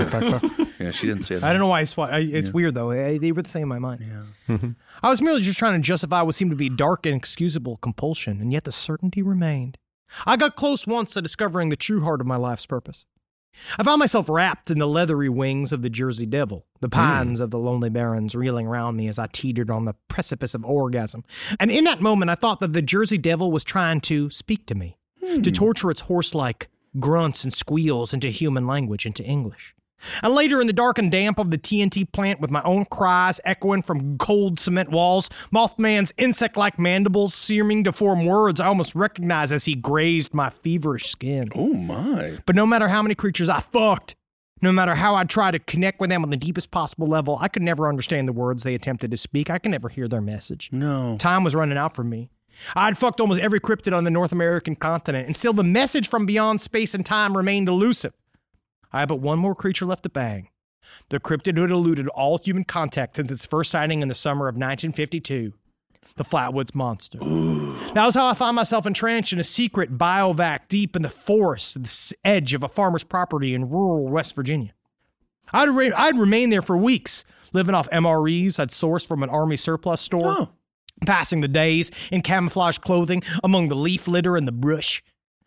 was Yeah, she didn't say that. I don't know why it's weird though. They were the same in my mind. Yeah. I was merely just trying to justify what seemed to be dark and inexcusable compulsion, and yet the certainty remained. I got close once to discovering the true heart of my life's purpose. I found myself wrapped in the leathery wings of the Jersey Devil, the pines of the Lonely Barrens reeling around me as I teetered on the precipice of orgasm. And in that moment, I thought that the Jersey Devil was trying to speak to me, to torture its horse-like grunts and squeals into human language, into English. And later in the dark and damp of the TNT plant, with my own cries echoing from cold cement walls, Mothman's insect-like mandibles seeming to form words I almost recognized as he grazed my feverish skin. Oh my. But no matter how many creatures I fucked, no matter how I tried to connect with them on the deepest possible level, I could never understand the words they attempted to speak. I could never hear their message. No. Time was running out for me. I'd fucked almost every cryptid on the North American continent, and still the message from beyond space and time remained elusive. I had but one more creature left to bang. The cryptid who had eluded all human contact since its first sighting in the summer of 1952. The Flatwoods Monster. That was how I found myself entrenched in a secret biovac deep in the forest at the edge of a farmer's property in rural West Virginia. I'd remained there for weeks, living off MREs I'd sourced from an Army surplus store, passing the days in camouflage clothing among the leaf litter and the brush.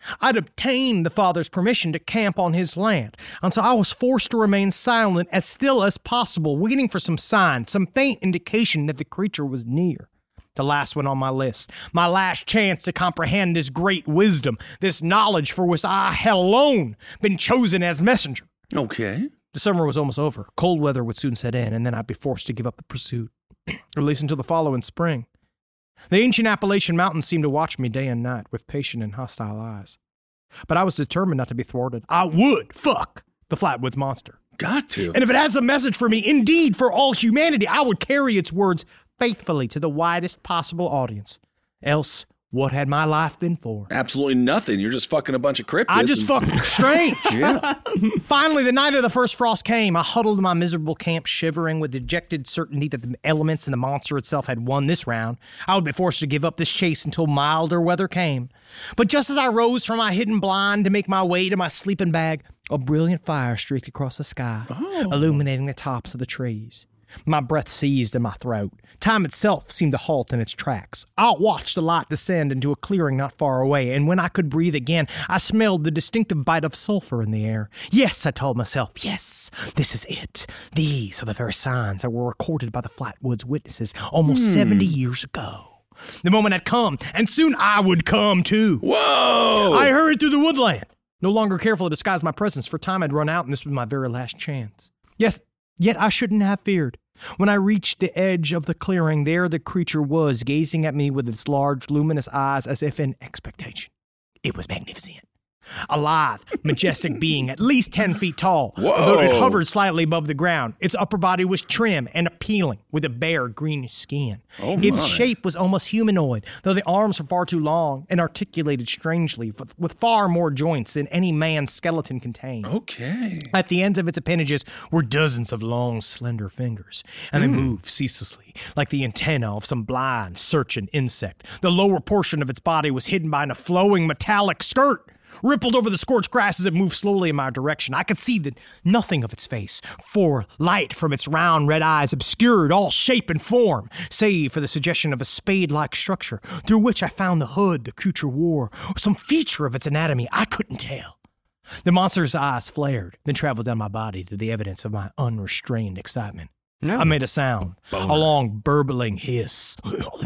I'd obtained the father's permission to camp on his land, and so I was forced to remain silent, as still as possible, waiting for some sign, some faint indication that the creature was near. The last one on my list, my last chance to comprehend this great wisdom, this knowledge for which I had alone been chosen as messenger. Okay. The summer was almost over. Cold weather would soon set in, and then I'd be forced to give up the pursuit, at least until the following spring. The ancient Appalachian Mountains seemed to watch me day and night with patient and hostile eyes. But I was determined not to be thwarted. I would fuck the Flatwoods monster. Got to. And if it has a message for me, indeed for all humanity, I would carry its words faithfully to the widest possible audience. Else, what had my life been for? Absolutely nothing. You're just fucking a bunch of cryptids. I just fucking strange. Yeah. Finally, the night of the first frost came. I huddled in my miserable camp, shivering with dejected certainty that the elements and the monster itself had won this round. I would be forced to give up this chase until milder weather came. But just as I rose from my hidden blind to make my way to my sleeping bag, a brilliant fire streaked across the sky, illuminating the tops of the trees. My breath seized in my throat. Time itself seemed to halt in its tracks. I watched the light descend into a clearing not far away, and when I could breathe again, I smelled the distinctive bite of sulfur in the air. Yes, I told myself, yes, this is it. These are the very signs that were recorded by the Flatwoods witnesses almost 70 years ago. The moment had come, and soon I would come too. Whoa! I hurried through the woodland, no longer careful to disguise my presence, for time had run out, and this was my very last chance. Yes, yet I shouldn't have feared. When I reached the edge of the clearing, there the creature was, gazing at me with its large, luminous eyes as if in expectation. It was magnificent. A lithe, majestic being, at least 10 feet tall, although it hovered slightly above the ground. Its upper body was trim and appealing, with a bare, greenish skin. Its shape was almost humanoid, though the arms were far too long and articulated strangely, with far more joints than any man's skeleton contained. Okay. At the ends of its appendages were dozens of long, slender fingers, and they moved ceaselessly, like the antennae of some blind, searching insect. The lower portion of its body was hidden behind a flowing metallic skirt, rippled over the scorched grass as it moved slowly in my direction. I could see nothing of its face, for light from its round red eyes obscured all shape and form, save for the suggestion of a spade-like structure, through which I found the hood the creature wore, or some feature of its anatomy. I couldn't tell. The monster's eyes flared, then traveled down my body to the evidence of my unrestrained excitement. No. I made a sound, a long burbling hiss.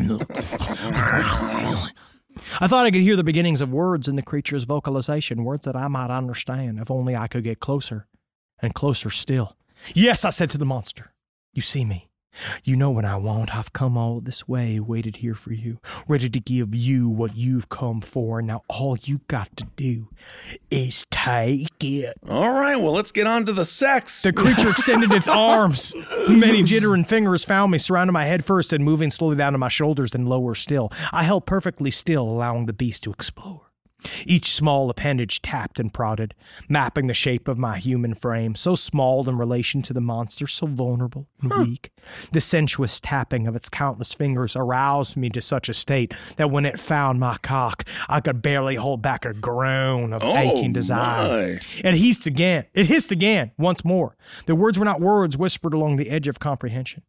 I thought I could hear the beginnings of words in the creature's vocalization, words that I might understand if only I could get closer, and closer still. Yes, I said to the monster, you see me. You know what I want. I've come all this way, waited here for you, ready to give you what you've come for. Now all you got to do is take it. All right, well, let's get on to the sex. The creature extended its arms. The many jittering fingers found me, surrounding my head first and moving slowly down to my shoulders, then lower still. I held perfectly still, allowing the beast to explore. Each small appendage tapped and prodded, mapping the shape of my human frame, so small in relation to the monster, so vulnerable and weak. The sensuous tapping of its countless fingers aroused me to such a state that when it found my cock, I could barely hold back a groan of aching desire. It hissed again, once more. The words were not words whispered along the edge of comprehension.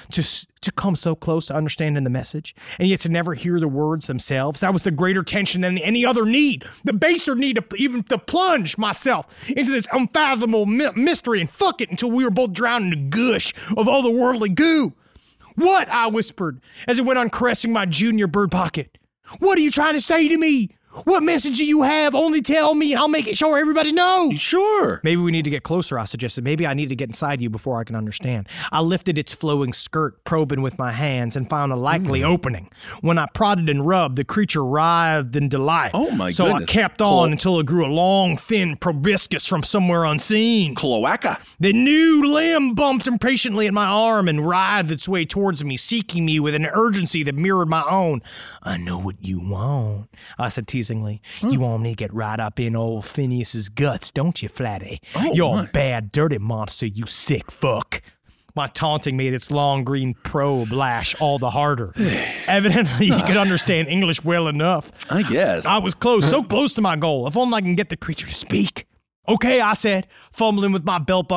To come so close to understanding the message, and yet to never hear the words themselves, that was the greater tension than any other need, the baser need even to plunge myself into this unfathomable mystery and fuck it until we were both drowned in the gush of otherworldly goo. What? I whispered as it went on caressing my junior bird pocket. What are you trying to say to me? What message do you have? Only tell me and I'll make it sure everybody knows. Sure. Maybe we need to get closer, I suggested. Maybe I need to get inside you before I can understand. I lifted its flowing skirt, probing with my hands, and found a likely opening. When I prodded and rubbed, the creature writhed in delight. Oh, my so goodness. I kept on until it grew a long, thin proboscis from somewhere unseen. Cloaca. The new limb bumped impatiently at my arm and writhed its way towards me, seeking me with an urgency that mirrored my own. I know what you want, I said teasingly. You want me to get right up in old Phineas's guts, don't you, Flatty? You're a bad, dirty monster, you sick fuck. My taunting made its long green probe lash all the harder. Evidently, he could understand English well enough. I guess. I was close, so close to my goal. If only I can get the creature to speak. Okay, I said, fumbling with my belt buckle.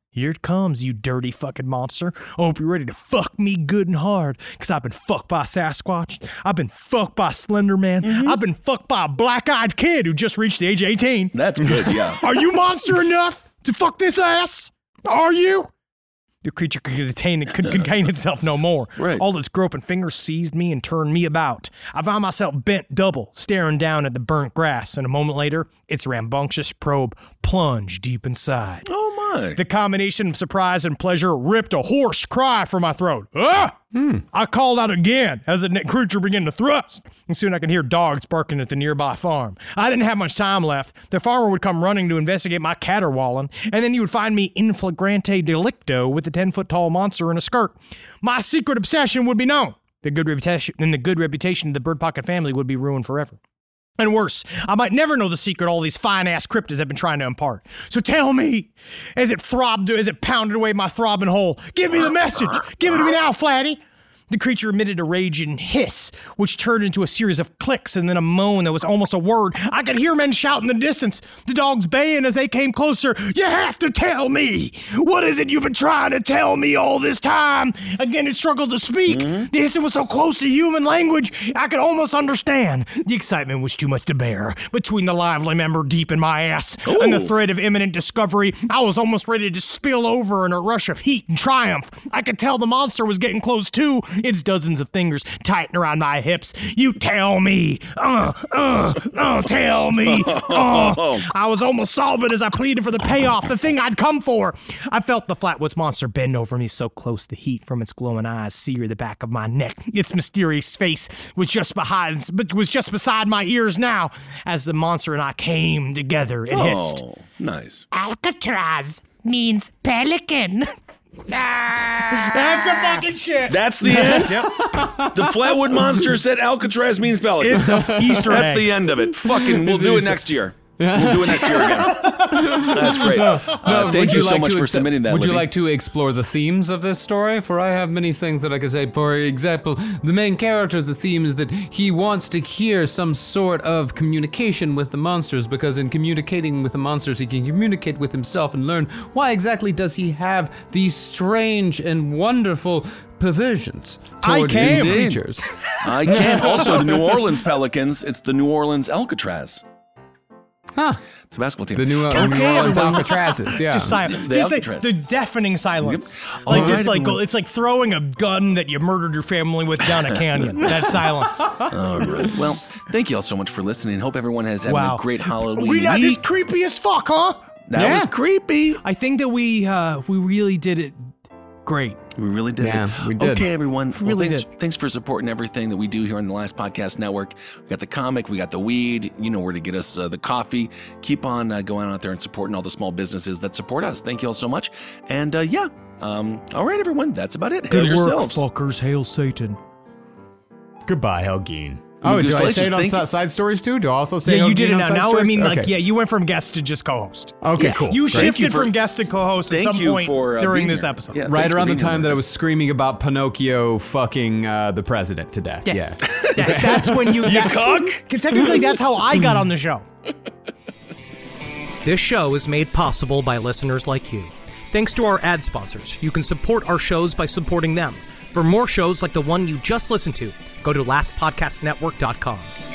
Here it comes, you dirty fucking monster. I hope you're ready to fuck me good and hard, because I've been fucked by Sasquatch. I've been fucked by Slender Man. I've been fucked by a black-eyed kid who just reached the age of 18. That's good, yeah. Are you monster enough to fuck this ass? Are you? The creature could contain itself no more. Right. All its groping fingers seized me and turned me about. I found myself bent double, staring down at the burnt grass, and a moment later, its rambunctious probe plunged deep inside. Oh, my. The combination of surprise and pleasure ripped a hoarse cry from my throat. Ah! I called out again as the creature began to thrust, and soon I could hear dogs barking at the nearby farm. I didn't have much time left. The farmer would come running to investigate my caterwauling, and then he would find me in flagrante delicto with the 10-foot-tall monster in a skirt. My secret obsession would be known. The good reputation of the Bird Pocket family would be ruined forever. And worse, I might never know the secret all these fine-ass cryptids have been trying to impart. So tell me, as it pounded away my throbbing hole, give me the message. Give it to me now, Flatty. The creature emitted a raging hiss, which turned into a series of clicks and then a moan that was almost a word. I could hear men shout in the distance, the dogs baying as they came closer. You have to tell me! What is it you've been trying to tell me all this time? Again, it struggled to speak. The hissing was so close to human language, I could almost understand. The excitement was too much to bear. Between the lively member deep in my ass and the threat of imminent discovery, I was almost ready to spill over in a rush of heat and triumph. I could tell the monster was getting close too. Its dozens of fingers tighten around my hips. You tell me. Tell me. I was almost sobbing as I pleaded for the payoff, the thing I'd come for. I felt the flatwoods monster bend over me so close the heat from its glowing eyes seared the back of my neck. Its mysterious face was just beside my ears now. As the monster and I came together, it hissed. Oh, nice. Alcatraz means pelican. That's a fucking shit. That's the end? The Flatwood Monster said Alcatraz means pelican. It's an Easter egg. That's the end of it. Fucking, we'll do it next year. We'll do it next year again. That's great. Thank you so much for submitting that, Would you Libby. like to explore the themes of this story? For I have many things that I could say. For example, the main character, the theme is that he wants to hear some sort of communication with the monsters, because in communicating with the monsters, he can communicate with himself and learn why exactly does he have these strange and wonderful perversions towards these creatures. I can. Also, the New Orleans Pelicans, it's the New Orleans Alcatraz. Huh. It's a basketball team. The New Orleans Alcatrazes, yeah. Just silent. The deafening silence. Yep. Like, All just right, like, it's like throwing a gun that you murdered your family with down a canyon. That silence. All right. Well, thank you all so much for listening. Hope everyone has had a great Halloween We got week. this creepy as fuck, huh? That was creepy. I think that we really did it great. We really did. Yeah, we did. Okay, everyone. Really Thanks for supporting everything that we do here on the Last Podcast Network. We got the comic, we got the weed. You know where to get us the coffee. Keep on going out there and supporting all the small businesses that support us. Thank you all so much. And all right, everyone. That's about it. Good Hail work, yourselves. fuckers. Hail Satan. Goodbye, Helgeen. Oh, do I Let's say it just on side stories too? Do I also say Yeah, you Helgeen did it on now. side Now, I stories? mean, Okay. you went from guest to just co-host. Okay, cool. You Great. shifted from guest to co-host at Thank some you point for, during being this here. episode. Yeah, Right thanks for around the being time here that I with was us. screaming about Pinocchio fucking the president to death. Yes. Yeah. That's when you cock? Because technically, that's how I got on the show. This show is made possible by listeners like you. Thanks to our ad sponsors, you can support our shows by supporting them. For more shows like the one you just listened to, go to lastpodcastnetwork.com.